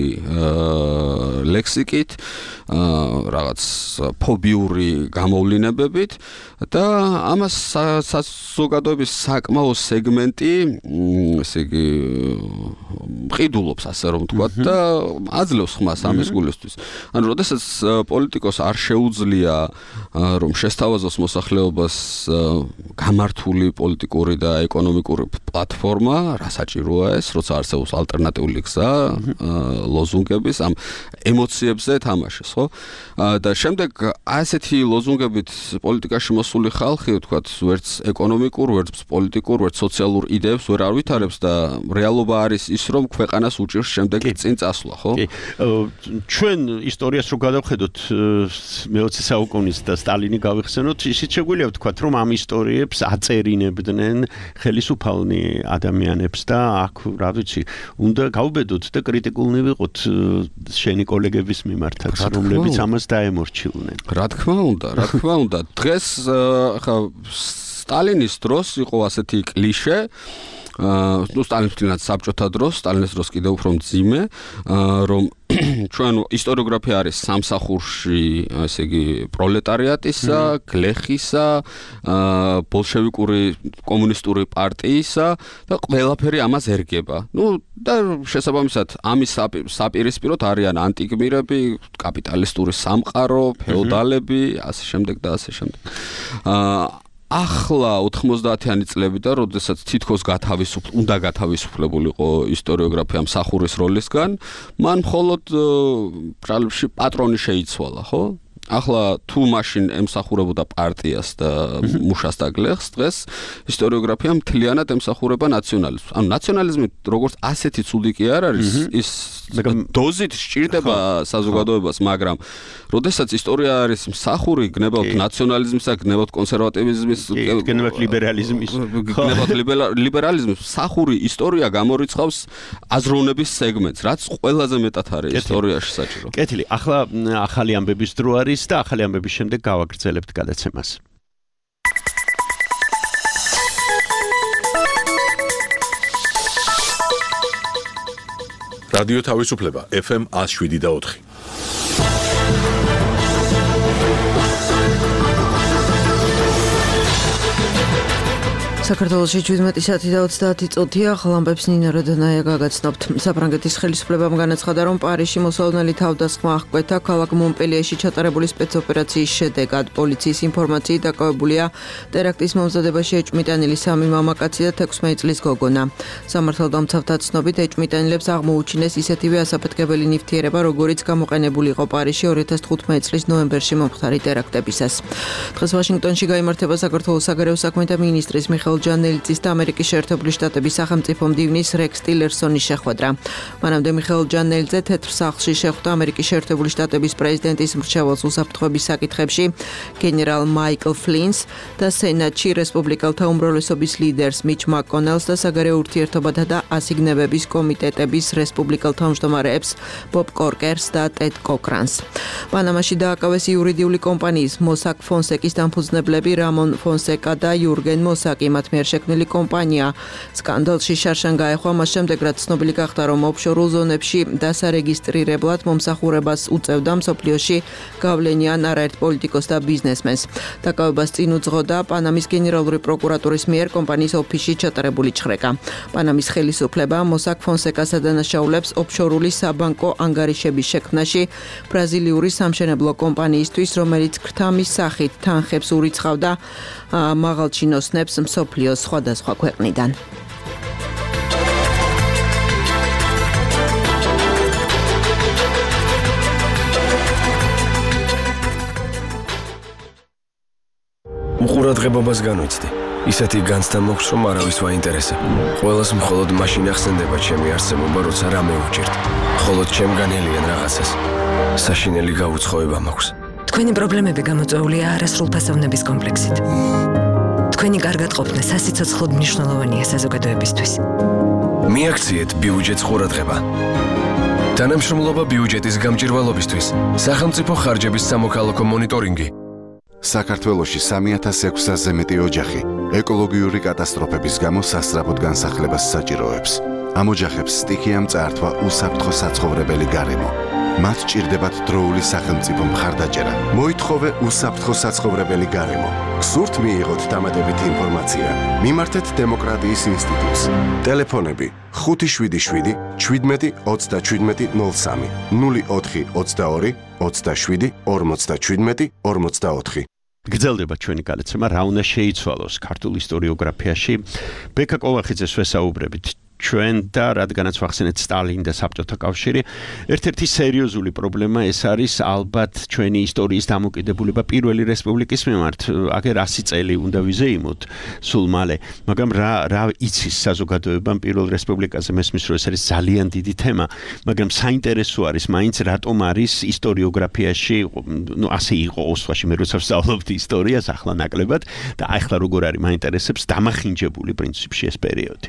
ლექსიკით, რაღაც ფობიური გამოვლინებებით და ამას საზოგადოების საკმაო სეგმენტი, ესე იგი, მყიდულობს, ასე რომ ვთქვათ და აძლევს ხმას ამის გულისთვის. ანუ როდესაც პოლიტიკოს არ შეუძლია რომ შესთავაზოს მოსახლეობას გამართული პოლიტიკური და ეკონომიკური პლატფორმა, რა საჭიროა ეს, როცა არსებობს ალტერნატიული გზა, ლოზუნგების ამ ემოციებზე თამაშის, ხო? და შემდეგ ასეთი ლოზუნგებით პოლიტიკაში მოსული ხალხი, ვთქვათ, ვერც ეკონომიკურ, ვერც პოლიტიკურ, ვერც სოციალურ იდეებს ვერ ავითარებს და რეალობა არის ის, რომ ქვეყანას უჭირს შემდეგ წინ წასვლა, ხო? კი. ჩვენ ისტორიას რო გადავხედოთ მეოცე საუკუნის და სტალინი გავიხსენოთ, ისიც შეგვიძლია ვთქვათ, რომ ამ ისტორიებს აწერინებდნენ ხელისუფალნი ადამიანებს და აქ, რა ვიცი, უნდა გავუბედოთ და კრიტიკულნი ვიყოთ შენი კოლეგების მიმართაც, რომლებიც ამას დაემორჩილნენ. რა თქმა უნდა, რა თქმა უნდა. დღეს ხა სტალინის დროს იყო ასეთი კლიშე, ну სტალინის თვითონაც საბჭოთა დროს, სტალინის დროს კიდევ უფრო მძიმე, რომ ჩვენ ისტორიოგრაფია არის სამსახურში, ესე იგი, პროლეტარიატისა, გლეხისა, ბოლშევიკური კომუნისტური პარტიისა და ყველაფერი ამას ერგება. ну და შესაბამისად ამის საპირისპიროდ არიან ანტიგმირები, კაპიტალისტური სამყარო, ფეოდალები, ასე შემდეგ და ასე შემდეგ. ახლა ოთხმოცდაათიანი წლებიდან, როდესაც თითქოს გათავისუფლ, უნდა გათავისუფლებულიყო ისტორიოგრაფია მსახურის როლისგან, მან მხოლოდ ბრალებში პატრონი შეიცვალა, ხო? ახლა თუ მაშინ ემსახურებოდა პარტიას და მუშას და გლეხს, დღეს ისტორიოგრაფია მთლიანად ემსახურება ნაციონალიზმს. ანუ ნაციონალიზმი როგორც ასეთი ცუდი კი არ არის, ის დოზით სჭირდება საზოგადოებას, მაგრამ როდესაც ისტორია არის მსახური, გნებავთ ნაციონალიზმისა, გნებავთ კონსერვატივიზმის, გნებავთ ლიბერალიზმის, გნებავთ ლიბერალიზმის, მსახური ისტორია გამორიცხავს აზროვნების სეგმენტს, რაც ყველაზე მეტად არის ისტორიაში საჭირო. კეთილი, ახლა ახალი ამბების დრო არის და ახალი ამბების შემდეგ გავაგრძელებთ გადაცემას. რადიო თავისუფლება ეფ ემ one oh seven და four. საქართველოში შვიდმეტი საათი და ოცდაათი წუთია, ხალამბებს ნინა როდანაია გაგაცნობთ. საფრანგეთის ხელისუფლებამ განაცხადა, რომ პარიზში მოსალოდნელი თავდასხმა აღკვეთა ქალაქ მონპელიეში ჩატარებული სპეცოპერაციის შედეგად. პოლიციის ინფორმაციით დაკავებულია ტერაქტის მომზადებაში ეჭვმიტანილი სამი მამაკაცი და თექვსმეტი წლის გოგონა. სამართალდამცავთა ცნობით ეჭვმიტანილებს აღმოუჩინეს ისეთივე ასაფეთქებელი ნივთიერება, როგორიც გამოყენებული იყო პარიზში ორი ათას თხუთმეტი წლის ნოემბერში მომხდარი ტერაქტებისას. დღეს ვაშინგტონში გაიმართება საქართველოს საგარეო საქმეთა მინისტრის მიხეილ ჯანელიძის და ამერიკის შეერთებული შტატების სახელმწიფო მდივნის რექს ტილერსონის შეხვედრა. მანამდე მიხეილ ჯანელიძე თეთრ სახლში შეხვდა ამერიკის შეერთებული შტატების პრეზიდენტის მრჩეველს უსაფრთხოების საკითხებში გენერალ მაიკლ ფლინს და სენატში რესპუბლიკელთა უმრავლესობის ლიდერს მიჩ მაკონელს და საგარეო ურთიერთობათა და ასიგნებების კომიტეტების რესპუბლიკელთა უმჯდომარეებს ბობ კორკერს და ტედ კოკრანს. პანამაში დააკავეს იურიდიული კომპანიის მოსაკ ფონსეკის დამფუძნებლები რამონ ფონსეკა და იურგენ მოსაკი. მათ მიერ შექმნილი კომპანია სკანდალში შარშან გაეხვა მას შემდეგ, რაც ცნობილი გახდა, რომ ოფშორულ ზონებში დასარეგისტრირებლად მომსახურებას უწევდა მსოფლიოში გავლენიან არაერთ პოლიტიკოს და ბიზნესმენს. დაკავებას წინ უძღოდა პანამის გენერალური პროკურატურის მიერ კომპანიის ოფისში ჩატარებული ჩხრეკა. პანამის ხელისუფლება მოსაკ ფონსეკას ადანაშაულებს ოფშორული საბანკო ანგარიშების შექმნაში ბრაზილიური სამშენებლო კომპანიისთვის, რომელიც ქრთამის სახით თანხებს ურიცხავდა მაღალჩინოსნებს მსოფლიოს სხვადასხვა ქვეყნიდან. უყურადღებობას განვიცდი. ისეთი განცდა მოხს, რომ არავის ვაინტერესებ. ყველას მხოლოდ მაშინ ახსენდება ჩემი არსებობა, როცა რამე უჭირთ. მხოლოდ ჩემგან ელიან რაღაცას. საშინელი გაუცხოება მაქვს. თქვენი პრობლემები გამოწვეულია არასრულფასოვნების კომპლექსით. თქვენი კარგად ყოფნა სასიცოცხლოდ მნიშვნელოვანია საზოგადოებისთვის. მიაქციეთ ბიუჯეტს ყურადღება. თანამშრომლობა ბიუჯეტის გამჭირვალობისთვის. სახელმწიფო ხარჯების სამოქალაქო მონიტორინგი. საქართველოში სამი ათას ექვსასზე მეტი ოჯახი ეკოლოგიური კატასტროფების გამო სასწრაფოდ განსახლებას საჭიროებს. ამ ოჯახებს სტიქიამ წაართვა უსაფრთხო საცხოვრებელი გარემო. მათ ჭირდებათ დროული სახელმწიფო მხარდაჭერა. მოითხოვე უსაფრთხო საცხოვრებელი გარემო. სურთ მიიღოთ დამატებითი ინფორმაცია. მიმართეთ დემოკრატიის ინსტიტუტს. ტელეფონები ხუთი შვიდი შვიდი შვიდმეტი ოცდაშვიდმეტი ნულ სამი ნული ოთხი ოცდაორი ოცდაშვიდი ორმოცდაშვიდმეტი ორმოცდაოთხი. გრძელდება ჩვენი გადაცემა რა უნდა შეიცვალოს ქართულ ისტორიოგრაფიაში. ბექა კოლახიძეს ვესაუბრებით ჩვენ და რადგანაც ვახსენეთ სტალინი და საბჭოთა კავშირი, ერთ-ერთი სერიოზული პრობლემა ეს არის ალბათ ჩვენი ისტორიის დამოკიდებულება პირველი რესპუბლიკის მიმართ. აგერ ასი წელი უნდა ვიზეიმოთ სულ მალე, მაგრამ რა რა იცის საზოგადოებამ პირველ რესპუბლიკაზე, მესმის რომ ეს არის ძალიან დიდი თემა, მაგრამ საინტერესო არის მაინც რატომ არის ისტორიოგრაფიაში, ну ასე იყო ოსვაში მე როცა ვსწავლობდი ისტორიას ახლა ნაკლებად და ახლა როგორ არის მაინტერესებს დამახინჯებული პრინციპში ეს პერიოდი.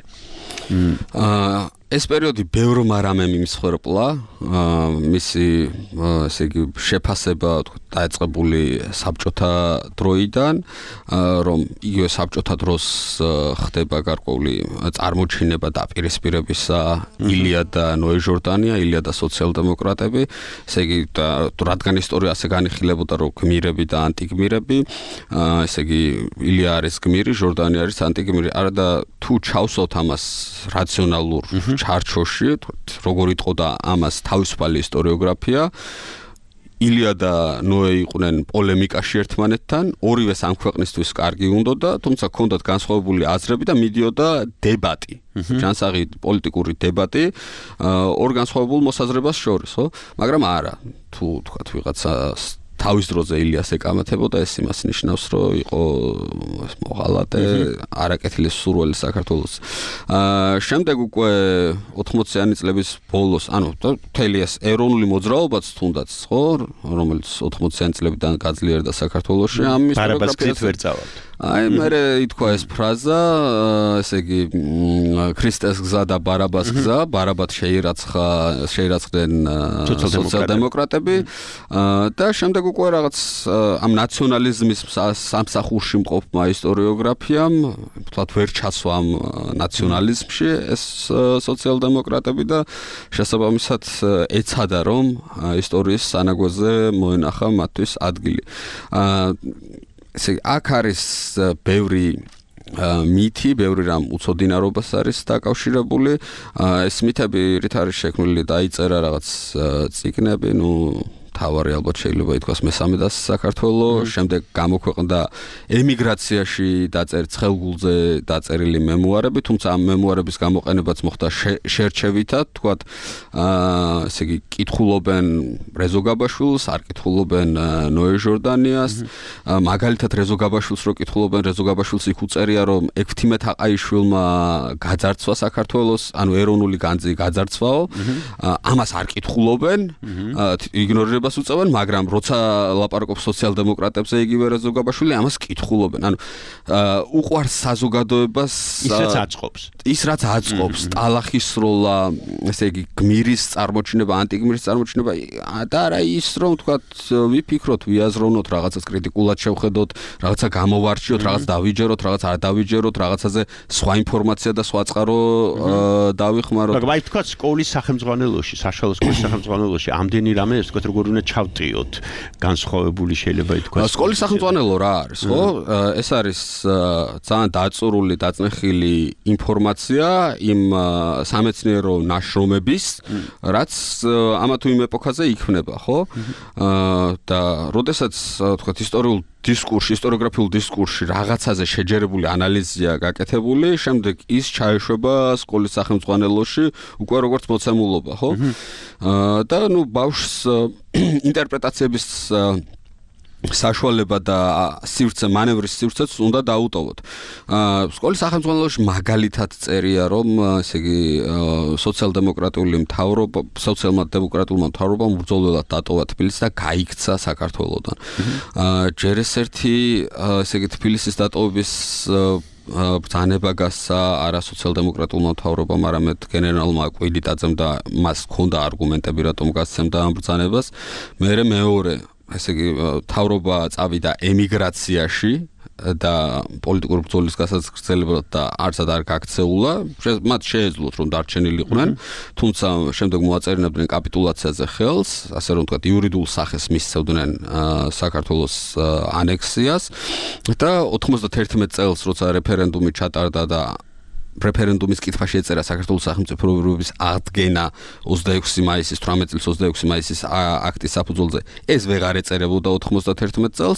აა ეს პერიოდი ბევრმა რამემ იმსხვერპლა, მისი ესე იგი შეფასება დაეწყებული საბჭოთა დროიდან, რომ იგივე საბჭოთა დროს ხდება გარკვეული წარმოჩინება დაპირისპირებისა ილია და ნოე ჟორდანია, ილია და სოციალ-დემოკრატები, ესე იგი რადგან ისტორია ასე განიხილებოდა, რომ გმირები და ანტიგმირები, ესე იგი ილია არის გმირი, ჟორდანი არის ანტიგმირი, არა და თუ ჩავსვათ ამას რაციონალურ ჩარჩოში, როგორ იტყოდა ამას თავისუფალი ისტორიოგრაფია, ილია და ნოე იყვნენ პოლემიკაში ერთმანეთთან, ორივეს ამ ქვეყნისთვის კარგი უნდოდა, თუმცა ჰქონდათ განსხვავებული აზრები და მიდიოდა დებატი. ჯანსაღი პოლიტიკური დებატი ორ განსხვავებულ მოსაზრებას შორის, ხო? მაგრამ არა, თუ თქვათ ვიღაცა თავის დროზე ილიას ეკამათებოდა, ეს იმას ნიშნავს, რომ იყო მოღალატე, არაკეთილის სურველი საქართველოს. აა შემდეგ უკვე ოთხმოციანი წლების ბოლოს, ანუ მთელი ეს ეროვნული მოძრაობაც თუნდაც, ხო, რომელიც ოთხმოციანი წლებიდან გაძლიერდა საქართველოში, ამ ისტორიოგრაფიას ვერ წავალთ. აი, მე ითქვა ეს ფრაზა, ესე იგი, ქრისტეს გზა და ბარაბას გზა, ბარაბად შეირაცხა, შეირაცხდნენ სოციალ-დემოკრატები და შემდეგ უკვე რაღაც ამ ნაციონალიზმის სამსახურში მყოფმა ისტორიოგრაფიამ, თქვათ, ვერ ჩასვა ამ ნაციონალიზმში ეს სოციალ-დემოკრატები და შესაბამისად ეცადა, რომ ისტორიის სანაგვაზე მოენახა მათთვის ადგილი. ესე აქ არის ბევრი მითი, ბევრი რამ უცოდინარობას არის დაკავშირებული. ეს მითები რით არის შექმნილი, დაიწერა რაღაც წიგნები, ნუ თავარი ალბათ შეიძლება ითქვას მესამე და საქართველოს, შემდეგ გამოქვეყნდა ემიგრაციაში დაწერილი ცხელგულზე დაწერილი მემუარები, თუმცა ამ მემუარების გამოყენებაც მოხდა შერჩევითად, თქვათ, აა, ესე იგი, კითხულობენ რეზო გაბაშვილს, არ კითხულობენ ნოე ჟორდანიას, მაგალითად რეზო გაბაშვილს რო კითხულობენ, რეზო გაბაშვილს იქ უწერია, რომ ექვთიმე თაყაიშვილმა გაძარცვა საქართველოს, ანუ ეროვნული განძი გაძარცვაო, ამას არ კითხულობენ, იგნორირებენ ბას უწევენ, მაგრამ როცა ლაპარაკობს სოციალ-დემოკრატებზე იგივე რეზო გაბაშვილი, ამას კითხულობენ. ანუ უყვარს საზოგადოებას ის რაც აწყობს. ის რაც აწყობს, ტალახის როლა, ესე იგი, გმირის წარმოჩინება, ანტიგმირის წარმოჩინება და არა ის, რომ თქვათ, ვიფიქროთ, ვიაზროვნოთ, რაღაცას კრიტიკულად შევხედოთ, რაღაცა გამოვარჩიოთ, რაღაც დავიჯეროთ, რაღაც არ დავიჯეროთ, რაღაცაზე სხვა ინფორმაცია და სხვა წყარო დავიხმაროთ. მაგრამ აი თქვათ, სკოლის სახელმძღვანელოში, საშუალო სკოლის სახელმძღვანელოში ამდენი რამე, თქვათ, როგორ უნდა ჩავტიოთ, განსხვავებული შეიძლება ითქვას. სკოლის სახელმძღვანელო რა არის, ხო? ეს არის ძალიან დაწურული, დაწნეხილი ინფორმაცია იმ სამეცნიერო ნაშრომების, რაც ამა თუ იმ ეპოქაზე იქმნება, ხო? და როდესაც თქვათ ისტორიულ დისკურსში, ისტორიოგრაფიულ დისკურსში რაღაცაზე შეჯერებული ანალიზია გაკეთებული, შემდეგ ის ჩაეშვება სკოლის სახელმძღვანელოში უკვე როგორც მოცემულობა, ხო? და ნუ ბავშვს ინტერპრეტაციების საშუალება და სივრცე, მანევრის სივრცეც უნდა დაუტოვოთ. სკოლის სახელმძღვანელოში მაგალითად წერია, რომ ესე იგი სოციალ-დემოკრატიული მთავრობა, სოციალ-დემოკრატულმა მთავრობამ ბრძოლველად დატოვა თბილისი და გაიქცა საქართველოდან. ჯერ ეს ერთი ესე იგი თბილისის დატოვების ბრძანება გასცა არა სოციალ-დემოკრატულმა მთავრობამ, არამედ გენერალმა კვიდიტაძემ და მას ჰქონდა არგუმენტები, რატომ გასცემდა ამ ბრძანებას. მერე მეორე ესე იგი თავრობა წავიდა ემიგრაციაში და პოლიტიკური ბრძოლის გასაგრძელებლად და არცად არ გაქცეულა. მათ შეეძლოთ რომ დარჩენილიყვნენ, თუმცა შემდეგ მოაწერინებდნენ კაპიტულაციაზე ხელს, ასე რომ ვთქვათ, იურიდიულ სახეს მისცევდნენ საქართველოს ანექსიას და ოცდაათი წელს როცა რეფერენდუმი ჩატარდა და რეფერენდუმის კითხვაში ეწერა საქართველოს სახელმწიფოების აღდგენა ოცდაექვსი მაისის, თვრამეტი წლის ოცდაექვსი მაისის აქტის საფუძველზე, ეს ვეღარ ეწერებოდა ოცდაათი წელს.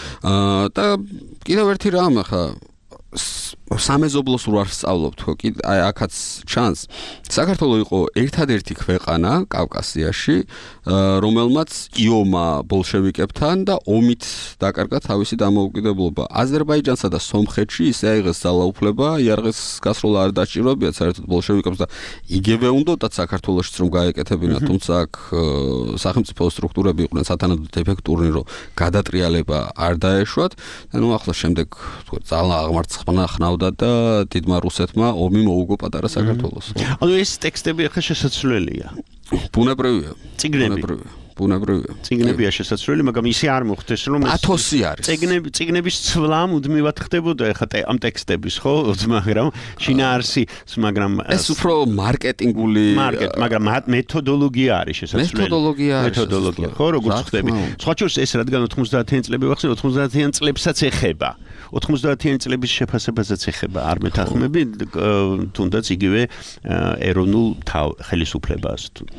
და კიდევ ერთი რამ, ხა სამეზობლოს რო არ სწავლობთ, ხო, კიდე აი აქაც ჩანს. საქართველო იყო ერთადერთი ქვეყანა კავკასიაში, რომელმაც იომა ბოლშევიკებთან და ომით დაკარგა თავისი დამოუკიდებლობა. აზერბაიჯანსა და სომხეთში ისე აიღეს ძალაუფლება, იარაღის გასროლა არ დაჭიროებიათ საერთოდ ბოლშევიკებს და იგივე უნდათ საქართველოშიც რომ გაეკეთებინათ, თუმცა აქ სახელმწიფო სტრუქტურები იყვნენ სათანადოდ ეფექტურნი, რომ გადატრიალება არ დაეშვათ. და ნუ ახლა შემდეგ თქო ძალა აღმარცხნა ხნავდა და დიდმა რუსეთმა ომი მოუგო პატარა საქართველოს. ანუ ეს ტექსტები ახლა შესაძლებელია. ბუნებრივია. წიგნები. ბუნებრივია. წიგნებია შესაძლებელი, მაგრამ ისე არ მოხდეს, რომ ათოსი არის. წიგნები, წიგნების ცვლა მუდმივად ხდებოდა ახლა ამ ტექსტების, ხო, მაგრამ შინაარსი, მაგრამ ეს უფრო მარკეტინგული მარკეტ, მაგრამ მეთოდოლოგია არის შესაძლებელი. მეთოდოლოგია არის. მეთოდოლოგია, ხო, როგორ ხდები. სხვა შორის ეს რადგან ოცდაათიანი წლები ვახსენე, ოცდაათიან წლებსაც ეხება. ოცდაათიანი წლების შეფასებაზეც ეხება, არ მეთანხმები, თუნდაც იგივე ეროვნულ ხელისუფლებას.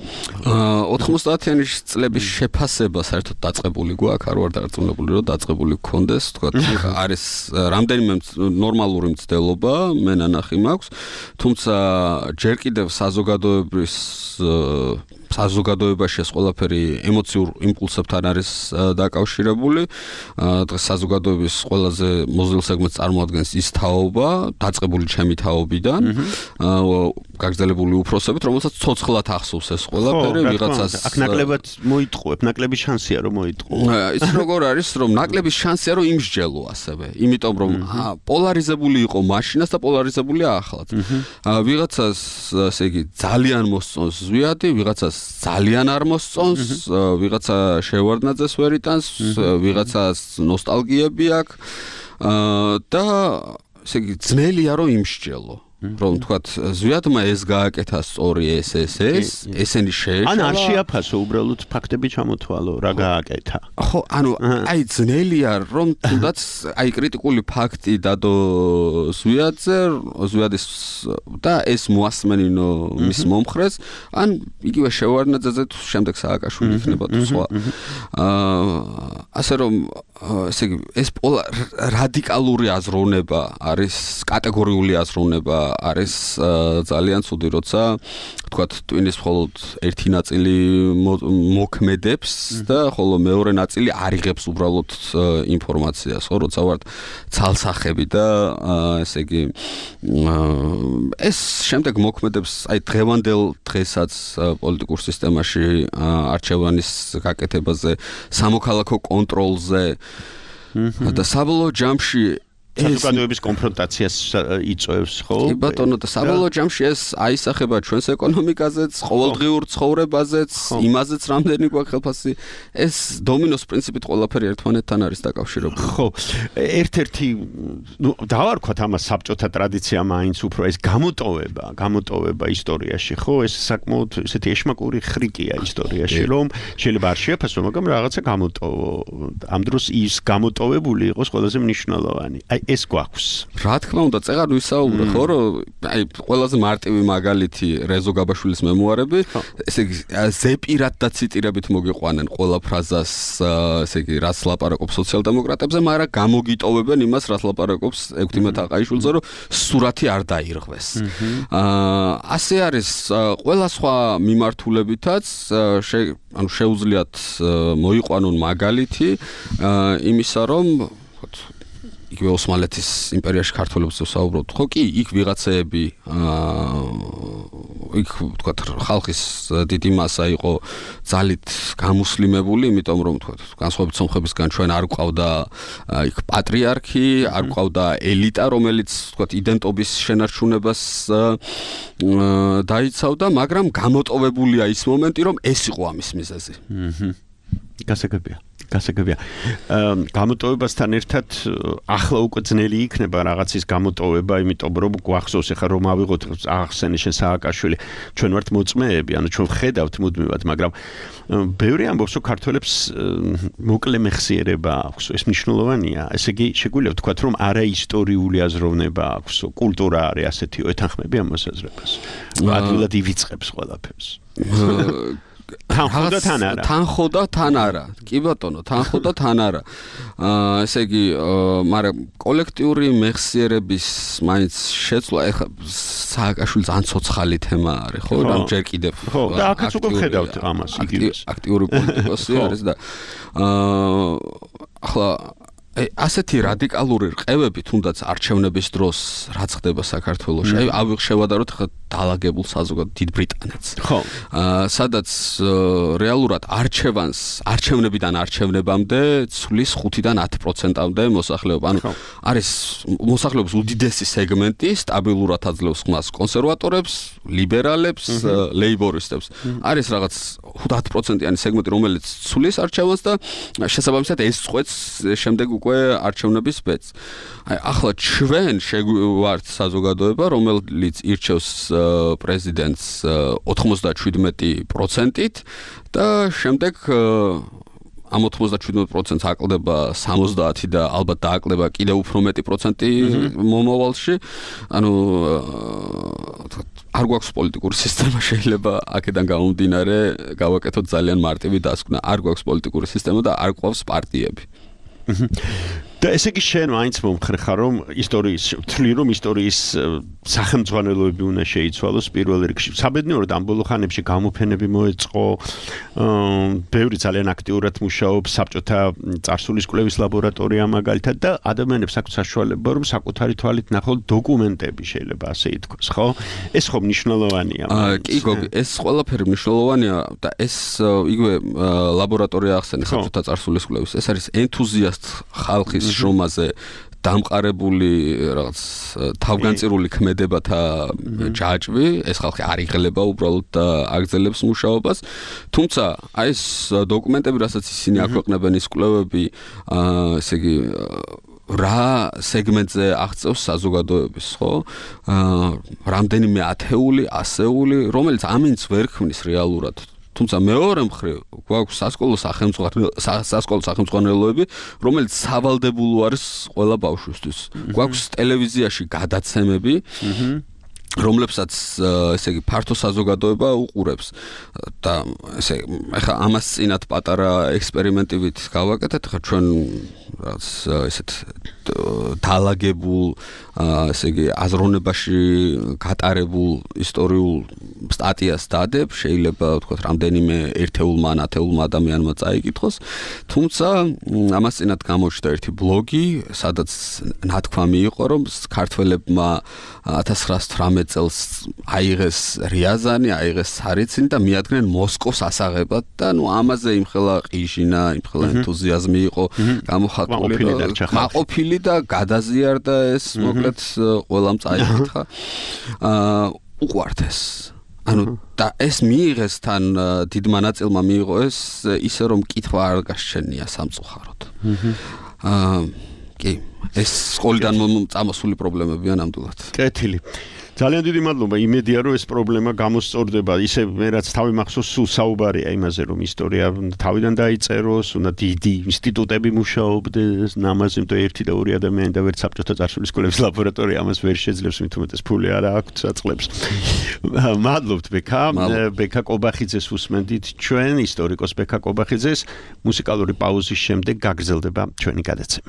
ოცდაათიანი წლების შეფასება საერთოდ დაწყებული გვაქვს, არ ვარ დარწმუნებული, რომ დაწყებული გქონდეს, თქვა, არის რამდენიმე ნორმალური მცდელობა, მე ნანახი მაქვს, თუმცა ჯერ კიდევ საზოგადოების საზოგადოებაში ეს ყველაფერი ემოციურ იმპულსებთან არის დაკავშირებული. დღეს საზოგადოების ყველაზე მოზრდილ სეგმენტს წარმოადგენს ის თაობა, დაწყებული ჩემი თაობიდან, გაგრძელებული უფროსებით, რომელსაც ცოცხლად ახსოვს ეს ყველაფერი, ვიღაცას აქ ნაკლებად მოიტყუებ, ნაკლები შანსია რომ მოიტყუო. ის როგორ არის, რომ ნაკლების შანსია რომ იმსჯელო ასევე, იმიტომ რომ პოლარიზებული იყო მაშინაც და პოლარიზებულია ახლაც. ვიღაცას, ესე იგი, ძალიან მოსწონს ზვიადი, ვიღაცას ძალიან არ მოსწონს, ვიღაცა შევარდნაძეს ვერ იტანს, ვიღაცას ნოსტალგიები აქვს და ესე იგი ძნელია რომ იმსჯელო. რომ თქვათ ზვიადმა ეს გააკეთა სწორი ეს ეს ეს ესენი შეეშალა ან არ შეაფასო უბრალოდ ფაქტები ჩამოთვალო რა გააკეთა ხო ანუ აი ძნელია რომ თუნდაც აი კრიტიკული ფაქტი დადო ზვიადზე ზვიადის და ეს მოასმენინო მის მომხრეს ან იგივე შევარდნაძეზე თუ შემდეგ სააკაშვილი იქნება თუ სხვა აა ასე რომ ესე იგი ეს რადიკალური აზროვნება არის კატეგორიული აზროვნება არის ძალიან ცუდი როცა თქვათ ტვინის მხოლოდ ერთი ნაწილი მოქმედებს და ხოლო მეორე ნაწილი არიღებს უბრალოდ ინფორმაციას ხო როცა ვართ ცალსახები და ესე იგი ეს შემდეგ მოქმედებს აი დღევანდელ დღესაც პოლიტიკურ სისტემაში არჩევანის გაკეთებაზე სამოქალაქო კონტროლზე და საბოლოო ჯამში საზოგადოების კონფრონტაციას იწვევს, ხო? კი ბატონო, და საბოლოო ჯამში ეს აისახება ჩვენს ეკონომიკაზეც, ყოველდღიურ ცხოვრებაზეც, იმაზეც რამდენი გვაქვს ხელფასი. ეს დომინოს პრინციპით ყველაფერი ერთმანეთთან არის დაკავშირებული. ხო. ერთ-ერთი, ნუ დავარქვათ ამას საბჭოთა ტრადიცია მაინც უფრო ეს გამოტოვება, გამოტოვება ისტორიაში, ხო? ეს საკმაოდ ესეთი ეშმაკური ხრიკია ისტორიაში, რომ შეიძლება არ შეაფასო, მაგრამ რაღაცა გამოტოვო. ამ დროს ის გამოტოვებული იყოს ყველაზე მნიშვნელოვანი. აი ეს გვაქვს. რა თქმა უნდა, წეღარ ვისაუბრე, ხო, რომ აი ყველაზე მარტივი მაგალითი რეზო გაბაშვილის მემუარები, ესე იგი ზეპირად და ციტირებით მოგიყვანენ ყველა ფრაზას, ესე იგი რაც ლაპარაკობს სოციალ-დემოკრატებზე, მაგრამ გამოგიტოვებენ იმას, რაც ლაპარაკობს ექვთიმე თაყაიშვილზე, რომ სურათი არ დაირღვეს. აა ასე არის ყველა სხვა მიმართულებითაც, ანუ შეუძლიათ მოიყვანონ მაგალითი იმისა, რომ იგივე ოსმალეთის იმპერიაში ქართველებს ვსაუბრობთ, ხო კი, იქ ვიღაცეები აა იქ თქვათ ხალხის დიდი მასა იყო ძალით გამუსლიმებული, იმიტომ რომ თქვათ განსხვავებით სომხებისგან ჩვენ არ გვყავდა იქ პატრიარქი, არ გვყავდა ელიტა, რომელიც თქვათ იდენტობის შენარჩუნებას დაიცავდა, მაგრამ გამოტოვებულია ის მომენტი, რომ ეს იყო ამის მიზეზი. აჰა. გასაგებია. გასაგებია. გამოტოვებასთან ერთად ახლა უკვე ძნელი იქნება რაღაცის გამოტოვება, იმიტომ რომ გვახსოვს ახლა რომ ავიღოთ ახსენე შენ სააკაშვილი, ჩვენ ვართ მოწმეები, ანუ ჩვენ ვხედავთ მუდმივად, მაგრამ ბევრი ამბობს, რომ ქართველებს მოკლე მეხსიერება აქვს, ეს მნიშვნელოვანია. ესე იგი, შეგვიძლია ვთქვათ, რომ არაისტორიული აზროვნება აქვს, კულტურა არის ასეთი, ეთანხმები ამ მოსაზრებას. ადვილად ივიწყებს ყველაფერს. თანხო და თან არა. თანხო და თან არა. კი ბატონო, თანხო და თან არა. აა ესე იგი, მაგრამ კოლექტიური მეხსიერების მაინც შეცვლა ეხლა სააკაშვილი ძალიან ცოცხალი თემა არის, ხო? და ჯერ კიდევ. ხო, და აქაც უკვე ვხედავთ ამას იგივეს. აქტიური პოლიტიკოსი არის და აა ახლა აი ასეთი რადიკალური რყევები თუნდაც არჩევნების დროს რაც ხდება საქართველოში, აი ავიხშევადაროთ ხა დაალაგებულ საზოგადო დიდ ბრიტანეთს. ხო. აა სადაც რეალურად არჩევანს, არჩევნებიდან არჩევნებამდე ცვლის ხუთიდან ათი პროცენტამდე მოსახლეობა. ანუ არის მოსახლეობის უდიდესი სეგმენტი სტაბილურად აძლევს ხმას კონსერვატორებს, ლიბერალებს, ლეიბორისტებს. არის რაღაც ათი პროცენტიანი სეგმენტი, რომელიც ცვლის არჩევანს და შესაბამისად ეს წყვეტს შემდეგ უკვე არჩევნების ბედს. აი ახლა ჩვენ შევართ საზოგადოება, რომელიც ირჩევს პრეზიდენტს ოცდაშვიდმეტი პროცენტით და შემდეგ ამ ოცდაშვიდმეტი პროცენტს აკლდება სამოცდაათი და ალბათ დააკლდება კიდევ უფრო მეტი პროცენტი მომავალში. ანუ არ გვაქვს პოლიტიკური სისტემა, შეიძლება აქედან გამომდინარე გავაკეთოთ ძალიან მარტივი დასკვნა. არ გვაქვს პოლიტიკური სისტემა და არ გვყავს პარტიები. და ესე იგი შენ მაინც მომხრე ხარ რომ ისტორიის თვლი რომ ისტორიის სახელმძღვანელოები უნდა შეიცვალოს პირველ რიგში. საბედნიეროდ ამ ბოლო ხანებში გამოფენები მოეწყო, ბევრი ძალიან აქტიურად მუშაობს საბჭოთა წარსულის კვლევის ლაბორატორია მაგალითად და ადამიანებს აქვს საშუალება რომ საკუთარი თვალით ნახონ დოკუმენტები, შეიძლება ასე ითქვას, ხო? ეს ხო მნიშვნელოვანია. კი გოგი, ეს ყველაფერი მნიშვნელოვანია და ეს იგივე ლაბორატორია ახსენე საბჭოთა წარსულის კვლევის. ეს არის ენთუზიასტ ხალხის შრომაზე დამყარებული რაღაც თავგანწირული ქმედებათა ჯაჭვი, ეს ხალხი არ იღლება უბრალოდ და აგრძელებს მუშაობას. თუმცა აი ეს დოკუმენტები, რასაც ისინი აქვეყნებენ, ის კვლევები, ესე იგი რა სეგმენტზე აღწევს საზოგადოების, ხო? აა რამდენიმე ათეული, ასეული, რომელიც ამინც ვერ ქმნის რეალურად. თუმცა მეორე მხრივ გვაქვს სასკოლო სახელმძღვანელოები, სასკოლო სახელმძღვანელოები, რომელიც სავალდებულო არის ყველა ბავშვისთვის. გვაქვს ტელევიზიაში გადაცემები, რომლებსაც ესე იგი ფართო საზოგადოება უყურებს და ესე ეხა ამას წინათ პატარა ექსპერიმენტივით გავაკეთეთ, ხა ჩვენ რაც ესეთ დაალაგებულ ესე იგი აზროვნებაში გატარებულ ისტორიულ სტატიას დადებ, შეიძლება ვთქვათ რამდენიმე ერთეულმა ან ათეულმა ადამიანმა წაიკითხოს, თუმცა ამას წინათ გამოჩნდა ერთი ბლოგი, სადაც ნათქვამი იყო, რომ ქართველებმა ათას ცხრაასი თვრამეტ წელს აიღეს რიაზანი, აიღეს სარიცინი და მიადგნენ მოსკოვს ასაღებად და ნუ ამაზე იმხელა ყიჟინა, იმხელა ენთუზიაზმი იყო გამოხატული და მაყოფილი და გადაზიარდა ეს მოკლედ ყველამ წაიკითხა. აა უყვართ ეს. ანუ და ეს მიიღეს თან დიდმა ნაწილმა მიიღო ეს ისე რომ კითხვა არ გასჩენია სამწუხაროდ. აა კი, ეს სკოლიდან წამოსული პრობლემებია ნამდვილად. კეთილი. ძალიან დიდი მადლობა. იმედია რომ ეს პრობლემა გამოსწორდება. ისე მე რაც თავი მახსოვს, სულ საუბარია იმაზე, რომ ისტორია თავიდან დაიწეროს, უნდა დიდი ინსტიტუტები მუშაობდეს, ამაზე თუ ერთი და ორი ადამიანი და ვერც საბჭოთა წარსულის სკოლების ლაბორატორია ამას ვერ შეძლებს, მით უმეტეს ფული არ აქვს აწყლებს. მადლობთ ბექა. ბექა კობახიძეს უსმენდით ჩვენ, ისტორიკოს ბექა კობახიძეს. მუსიკალური პაუზის შემდეგ გაგრძელდება ჩვენი გადაცემა.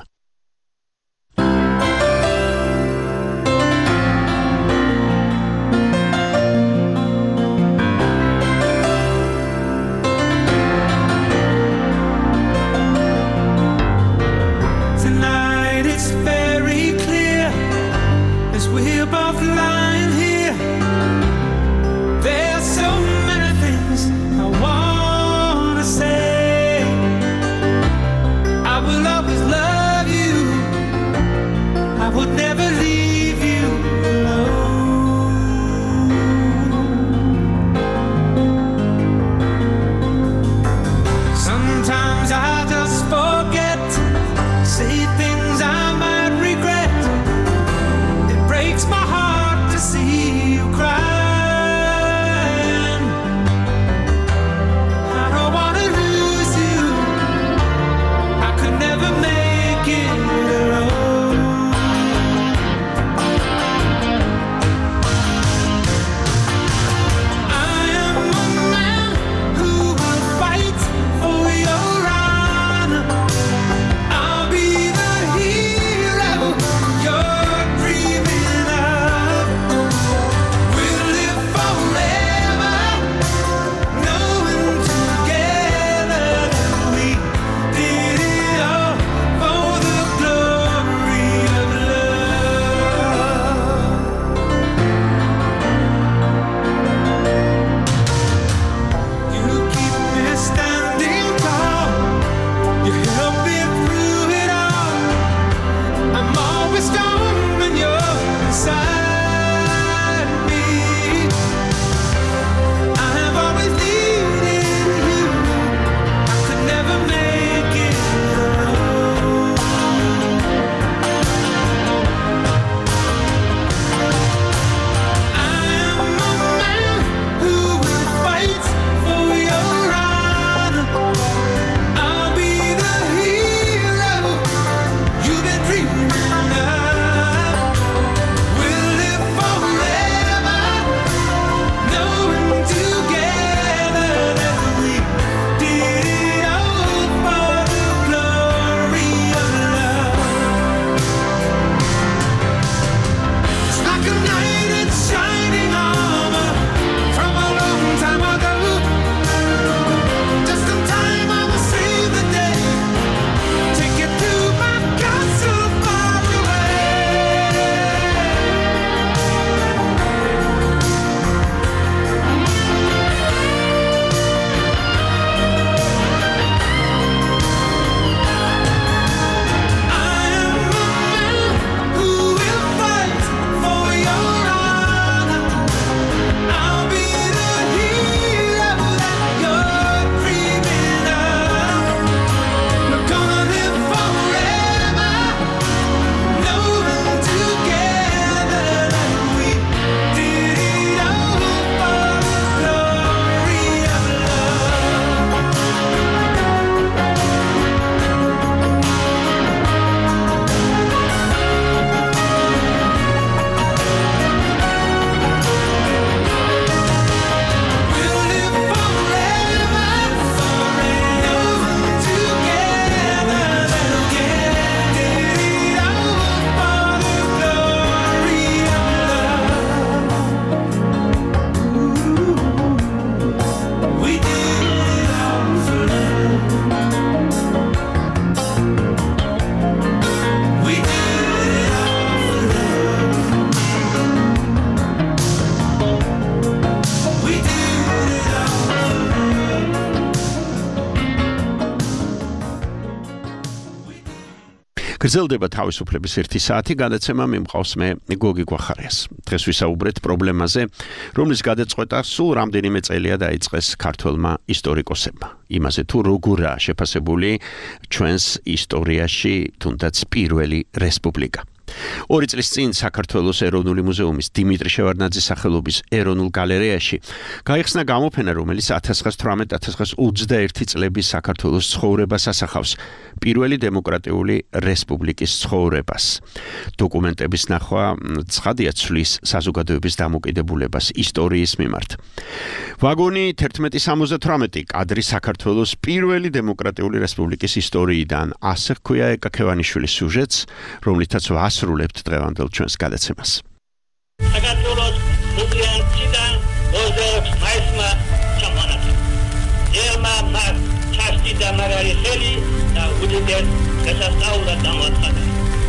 გრძელდება თავისუფლების ერთი საათი, გადაცემა მიმყავს მე გოგი გვახარიას. დღეს ვისაუბრეთ პრობლემაზე, რომლის გადაწყვეტა სულ რამდენიმე წელია დაიწყეს ქართველმა ისტორიკოსებმა. იმაზე თუ როგორაა შეფასებული ჩვენს ისტორიაში თუნდაც პირველი რესპუბლიკა. ორი წლის წინ საქართველოს ეროვნული მუზეუმის დიმიტრი შევარდნაძის სახელობის ეროვნულ გალერეაში გაიხსნა გამოფენა, რომელიც ათას ცხრაას თვრამეტ ათას ცხრაას ოცდაერთი წლების საქართველოს ცხოვრებას ასახავს, პირველი დემოკრატიული რესპუბლიკის ცხოვრებას. დოკუმენტების ნახვა ცხადია ცვლის საზოგადოების დამოკიდებულებას ისტორიის მიმართ. ვაგონი თერთმეტი სამოცდათვრამეტი კადრი საქართველოს პირველი დემოკრატიული რესპუბლიკის ისტორიიდან, ასე ჰქვია ეკა ქევანიშვილის სიუჟეტს, რომლითაც ვასრულებთ დღევანდელ ჩვენს გადაცემას. საქართველოს მუზეუმიდან ოცდაექვსი მაისმა ჩამონათლა. ერმა მას ჩაშტი და მაგარი ხელი და უდიდეს გასასწაულად დამოაცხადა.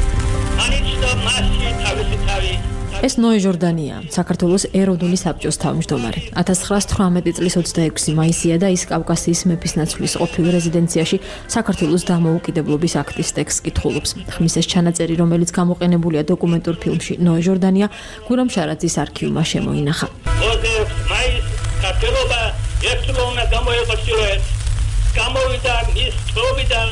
ანიშნო მასში თავისი თავი ეს ნოე ჟორდანია, საქართველოს ეროვნული საბჭოს თავმჯდომარე. ათას ცხრაას თვრამეტი წლის ოცდაექვსი მაისია და ის კავკასიის მეფისნაცვლის ყოფილ რეზიდენციაში საქართველოს დამოუკიდებლობის აქტის ტექსტს კითხულობს. ხმის ეს ჩანაწერი, რომელიც გამოყენებულია დოკუმენტურ ფილმში ნოე ჟორდანია, გურამ შარაძის არქივმა შემოინახა. ოცდაექვსი მაისს საქართველობა ერთდროულად გამოიყოსილოეთ. გამოვიდა მის თხრობიდან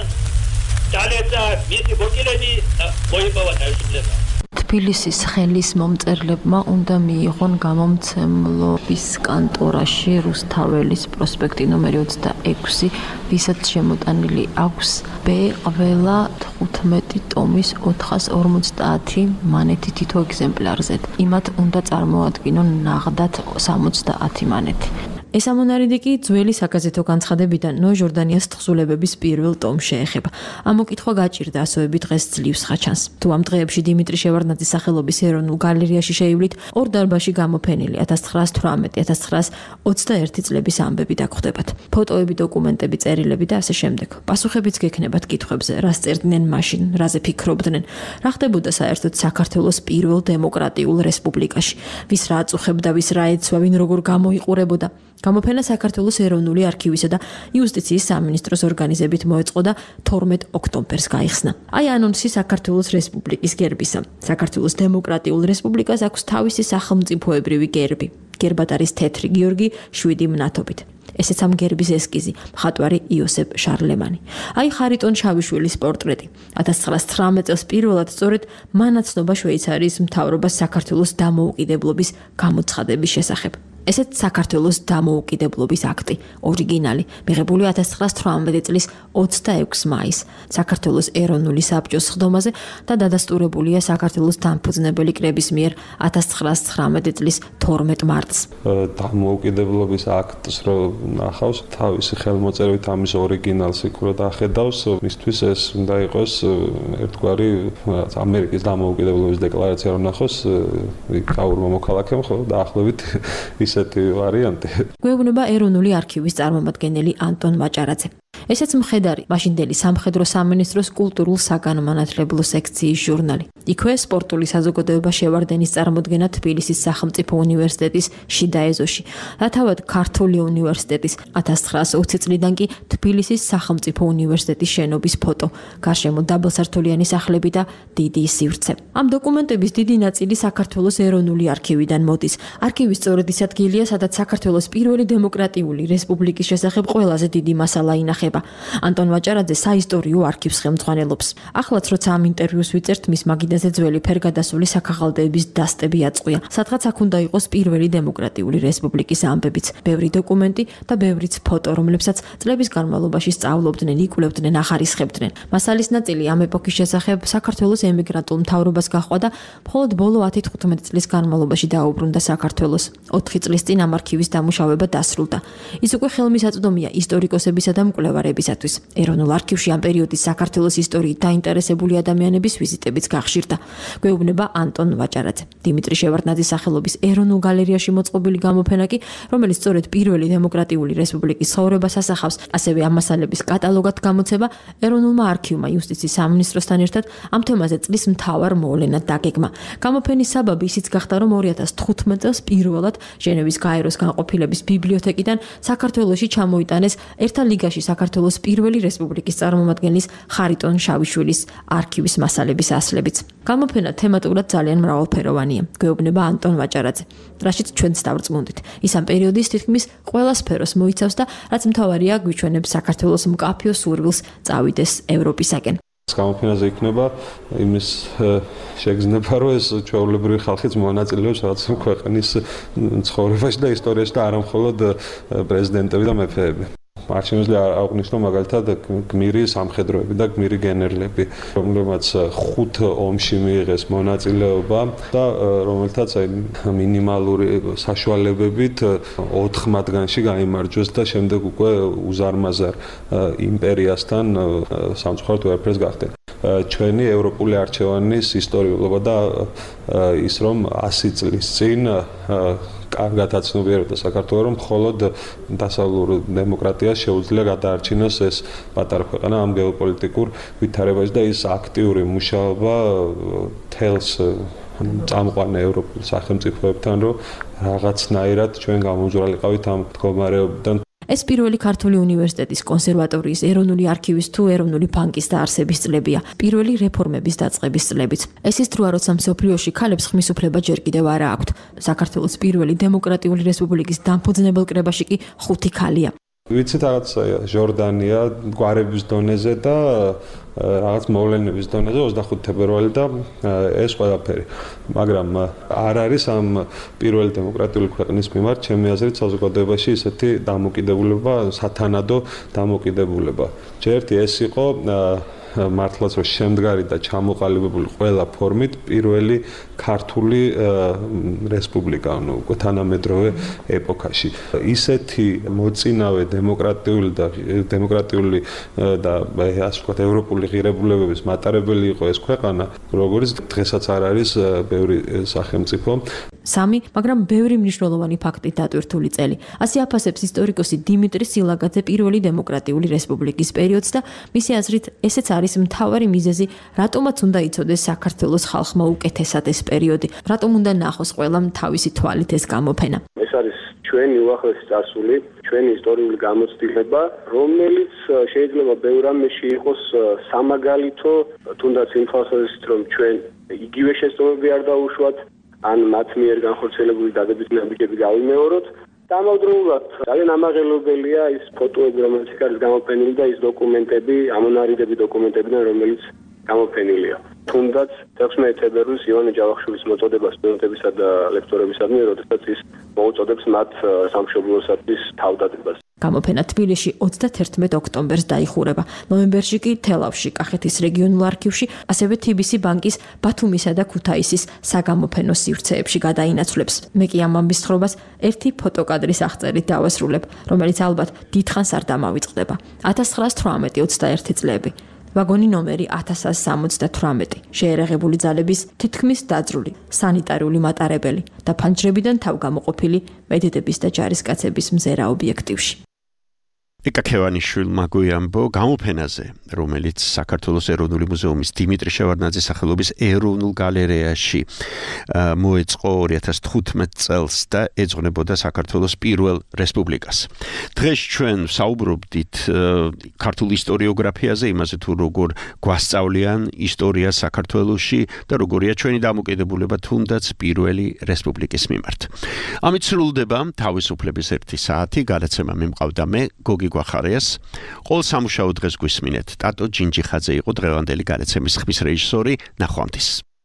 დალეცა მისი ბოჭირები და მოიპოვა თავისუფლება. თბილისის ხელის მომწერლებმა უნდა მიიღონ გამომცემლობის კანტორაში რუსთაველის პროსპექტი ნომერი ოცდაექვსი, ვისაც შემოტანილი აქვს ბ ყველა თხუთმეტი ტომის ოთხას ორმოცდაათი მანეთი თითო ეგზემპლარზე. იმათ უნდა წარმოადგინონ ნაღდათ სამოცდაათი მანეთი. ეს ამონარიდი კი ძველი საგაზეთო განცხადებიდან ნოე ჟორდანიას თხზულებების პირველ ტომს შეეხება. ამოკითხვა გაჭირდა ასოები დღეს ძლივს ხაჩანს. თუ ამ დღეებში დიმიტრი შევარდნაძის სახელობის ეროვნულ გალერეაში შეივლით, ორ დარბაზში გამოფენილი ათას ცხრაას თვრამეტი ათას ცხრაას ოცდაერთი წლების ამბები დაგხვდებათ. ფოტოები, დოკუმენტები, წერილები და ასე შემდეგ. პასუხებიც გექნებათ კითხვებზე, რა სწერდნენ მაშინ, რაზე ფიქრობდნენ, რა ხდებოდა საერთოდ საქართველოს პირველ დემოკრატიულ რესპუბლიკაში, ვის რა აწუხებდა, ვის რა ეცვა, ვინ როგორ გამოიყურებოდა. გამოფენა საქართველოს ეროვნული არქივისა და იუსტიციის სამინისტროს ორგანიზებით მოეწყო და თორმეტ ოქტომბერს გაიხსნა. აი ანონსი საქართველოს რესპუბლიკის გერბისა. საქართველოს დემოკრატიულ რესპუბლიკას აქვს თავისი სახელმწიფოებრივი გერბი. გერბად არის თეთრი გიორგი შვიდი მნათობით. ესეც ამ გერბის ესკიზი, მხატვარი იოსებ შარლემანი. აი ხარიტონ შავიშვილის პორტრეტი. ათას ცხრაას თვრამეტ წელს პირველად სწორედ მანაცნობა შვეიცარიის მთავრობას საქართველოს დამოუკიდებლობის გამოცხადების შესახებ. ესეც საქართველოს დამოუკიდებლობის აქტი, ორიგინალი, მიღებული ათას ცხრაას თვრამეტი წლის ოცდაექვსი მაისს საქართველოს ეროვნული საბჭოს სხდომაზე და დადასტურებულია საქართველოს დამფუძნებელი კრების მიერ ათას ცხრაას ცხრამეტი წლის თორმეტ მარტს. დამოუკიდებლობის აქტს რო ნახავს, თავისი ხელმოწერით ამის ორიგინალს იქ რო დახედავს, მისთვის ეს უნდა იყოს ერთგვარი ამერიკის დამოუკიდებლობის დეკლარაცია რო ნახოს, იქ აურმა მოქალაქემ ხო დაახლოებით ისეთი ვარიანტი. გვეუბნება ეროვნული არქივის წარმომადგენელი ანტონ მაჭარაძე. ესეც მხედარი მაშინდელი სამხედრო სამინისტროს კულტურულ საგანმანათლებლო სექციის ჟურნალი. იქვე სპორტული საზოგადოება შევარდენის წარმოდგენა თბილისის სახელმწიფო უნივერსიტეტის შიდა ეზოში. რათავად ქართული უნივერსიტეტის ათას ცხრაას ოცი წლიდან კი თბილისის სახელმწიფო უნივერსიტეტის შენობის ფოტო, გარშემო დაბალსართულიანი სახლები და დიდი სივრცე. ამ დოკუმენტების დიდი ნაწილი საქართველოს ეროვნული არქივიდან მოდის. არქივის სწორედ ის ადგილია, სადაც საქართველოს პირველი დემოკრატიული რესპუბლიკის შესახებ ყველაზე დიდი მასალა ინახება. ანტონ მაჭარაძე საისტორიო არქივს ხელმძღვანელობს. ახლაც როცა ამ ინტერვიუს ვიწერთ, მის მაგიდაზე ძველი ფერგადასული საქაღალდეების დასტები აწყვია. სადღაც აქ უნდა იყოს პირველი დემოკრატიული რესპუბლიკის ამბებიც, ბევრი დოკუმენტი და ბევრიც ფოტო, რომლებსაც წლების განმავლობაში სწავლობდნენ, იკვლევდნენ, ახარისხებდნენ. მასალის ნაწილი ამ ეპოქის შესახებ საქართველოს ემიგრანტულ მთავრობას გაჰყვა და მხოლოდ ბოლო ათი თხუთმეტი წლის განმავლობაში დაუბრუნდა საქართველოს. ოთხი წლის წინ ამ არქივის დამუშავება დასრულდა. ის უკვე ხელმისაწვდომია ისტორიკოსებისა და მკვლევარებისათვის. ეროვნულ არქივში ამ პერიოდის საქართველოს ისტორიით დაინტერესებული ადამიანების ვიზიტებიც გახშირდა. გვეუბნება ანტონ ვაჭარაძე. დიმიტრი შევარდნაძის სახელობის ეროვნულ გალერეაში მოწყობილი გამოფენა კი, რომელიც სწორედ პირველი დემოკრატიული რესპუბლიკის ცხოვრებას ასახავს, ასევე ამ მასალების კატალოგად გამოცება ეროვნულმა არქივმა იუსტიციის სამინისტროსთან ერთად ამ თემაზე წლის მთავარ მოვლენად დაგეგმა. გამოფენის საბაბი ისიც გახდა, რომ ორი ათას თხუთმეტ წელს პირველად ჟენევის გაეროს განყოფილების ბიბლიოთეკიდან საქართველოში ჩამოიტანეს ერთა ლიგაში საქართველოს საქართველოს პირველი რესპუბლიკის წარმომადგენლის ხარიტონ შავიშვილის არქივის მასალების ასლებიც. გამოფენა თემატურად ძალიან მრავალფეროვანია. გვეუბნება ანტონ ვაჭარაძე, რაშიც ჩვენც დავრწმუნდით. ის ამ პერიოდის თითქმის ყველა სფეროს მოიცავს და რაც მთავარია, გვიჩვენებს საქართველოს მკაფიო სურვილს წავიდეს ევროპისაკენ. გამოფენაზე იქნება იმის შეგრძნება, რომ ეს ჩვეულებრივი ხალხიც მონაწილეობს რაღაც ქვეყნის ცხოვრებაში და ისტორიაში და არა მხოლოდ პრეზიდენტები და მეფეები. არ შემიძლია აღვნიშნო მაგალითად გმირი სამხედროები და გმირი გენერლები, რომლებმაც ხუთ ომში მიიღეს მონაწილეობა და რომელთაც აი მინიმალური საშუალებებით ოთხ მათგანში გაიმარჯვეს და შემდეგ უკვე უზარმაზარ იმპერიასთან სამწუხაროდ ვერაფერს გახდნენ. ჩვენი ევროპული არჩევანის ისტორიულობა და ის რომ ასი წლის წინ კარგად აცნობიერებდა საქართველოს, რომ მხოლოდ დასავლურ დემოკრატიას შეუძლია გადაარჩინოს ეს პატარა ქვეყანა ამ გეოპოლიტიკურ ვითარებაში და ის აქტიური მუშაობა თელს წამყვან ევროპულ სახელმწიფოებთან, რომ რაღაცნაირად ჩვენ გამომძვრალიყავით ამ მდგომარეობიდან. ეს პირველი ქართული უნივერსიტეტის კონსერვატორიის ეროვნული არქივის თუ ეროვნული ბანკის დაარსების წლებია, პირველი რეფორმების დაწყების წლებიც. ეს ის დროა, როცა მსოფლიოში ქალებს ხმის უფლება ჯერ კიდევ არა აქვთ. საქართველოს პირველი დემოკრატიული რესპუბლიკის დამფუძნებელ კრებაში კი ხუთი ქალია. ვიცით რაღაც ჟორდანია გვარების დონეზე და რაღაც მოვლენების დონეზე ოცდახუთი თებერვალი და ეს ყველაფერი. მაგრამ არ არის ამ პირველი დემოკრატიული ქვეყნის მიმართ ჩემი აზრით საზოგადოებაში ისეთი დამოკიდებულება, სათანადო დამოკიდებულება. ჯერტი ეს იყო მართლაც რომ შემდგარი და ჩამოყალიბებული ყველა ფორმით პირველი ქართული რესპუბლიკა, ანუ თანამედროვე ეპოქაში. ისეთი მოწინავე დემოკრატიული და დემოკრატიული და ასე ვთქვათ ევროპული ღირებულებების მატარებელი იყო ეს ქვეყანა, როგორც დღესაც არ არის ბევრი სახელმწიფო. სამი, მაგრამ ბევრი მნიშვნელოვანი ფაქტი დატვირთული წელი. ასე აფასებს ისტორიკოსი დიმიტრი სილაგაძე პირველი დემოკრატიული რესპუბლიკის პერიოდს და მისი აზრით ესეც არის მთავარი მიზეზი, რატომაც უნდა იცოდეს საქართველოს ხალხმა უკეთესად ეს პერიოდი, რატომ უნდა ნახოს ყველამ თავისი თვალით ეს გამოფენა. ეს არის ჩვენი უახლესი წარსული, ჩვენი ისტორიული გამოცდილება, რომელიც შეიძლება ბევრ რამეში იყოს სამაგალითო, თუნდაც იმ ხალხის რომ ჩვენ იგივე შეცდომები არ დაუშვათ, ან მათ მიერ განხორციელებული დადებითი ნაბიჯები გავიმეოროთ. დამავდროულად ძალიან ამაღელობელია ის ფოტოები, რომელიც იქ არის გამოფენილი და ის დოკუმენტები, ამონარიდები დოკუმენტებიდან, რომელიც გამოფენილია. თუნდაც მეექვსმეტი თებერვლის ივანე ჯავახიშვილის მოწოდება სტუდენტებისა და ლექტორებისადმი, როდესაც ის მოუწოდებს მათ სამშობლოსათვის თავდადებას. გამოფენა თბილისში ოცდაათერთმეტ ოქტომბერს დაიხურება. ნოემბერში კი თელავში, კახეთის რეგიონულ არქივში, ასევე თბილისის ბანკის ბათუმისა და ქუთაისის საგამოფენო სივრცეებში გადაინაცვლებს. მე კი ამ ამბის თხრობას ერთი ფოტოკადრის აღწერით დავასრულებ, რომელიც ალბათ დიდხანს არ დამავიწყდება. ათას ცხრაას თვრამეტი ოცდაერთი წლები. ვაგონი ნომერი ათას ათს სამოცდათვრამეტი, შეერაღებული ძალების თითქმის დაძრული, სანიტარული მატარებელი და ფანჯრებიდან თავგამოყოფილი მედიდების და ჯარისკაცების მზერა ობიექტივში. ეკა ქევანიშვილმა გვიამბო გამოფენაზე, რომელიც საქართველოს ეროვნული მუზეუმის დიმიტრი შევარდნაძის სახელობის ეროვნულ გალერეაში მოეწყო ორი ათას თხუთმეტ წელს და ეძღვნებოდა საქართველოს პირველ რესპუბლიკას. დღეს ჩვენ საუბრობდით ქართულ ისტორიოგრაფიაზე, იმაზე თუ როგორ გვასწავლიან ისტორია საქართველოში და როგორია ჩვენი დამოკიდებულება თუნდაც პირველი რესპუბლიკის მიმართ. ამით სრულდება თავისუფლების ერთი საათი, გადაცემა მიმყავდა მე, გოგი გვახარიას. ყოველ სამუშაო დღეს გვისმინეთ. ტატო ჯინჯიხაძე იყო დღევანდელი გადაცემის ხმის რეჟისორი. ნახვამდის.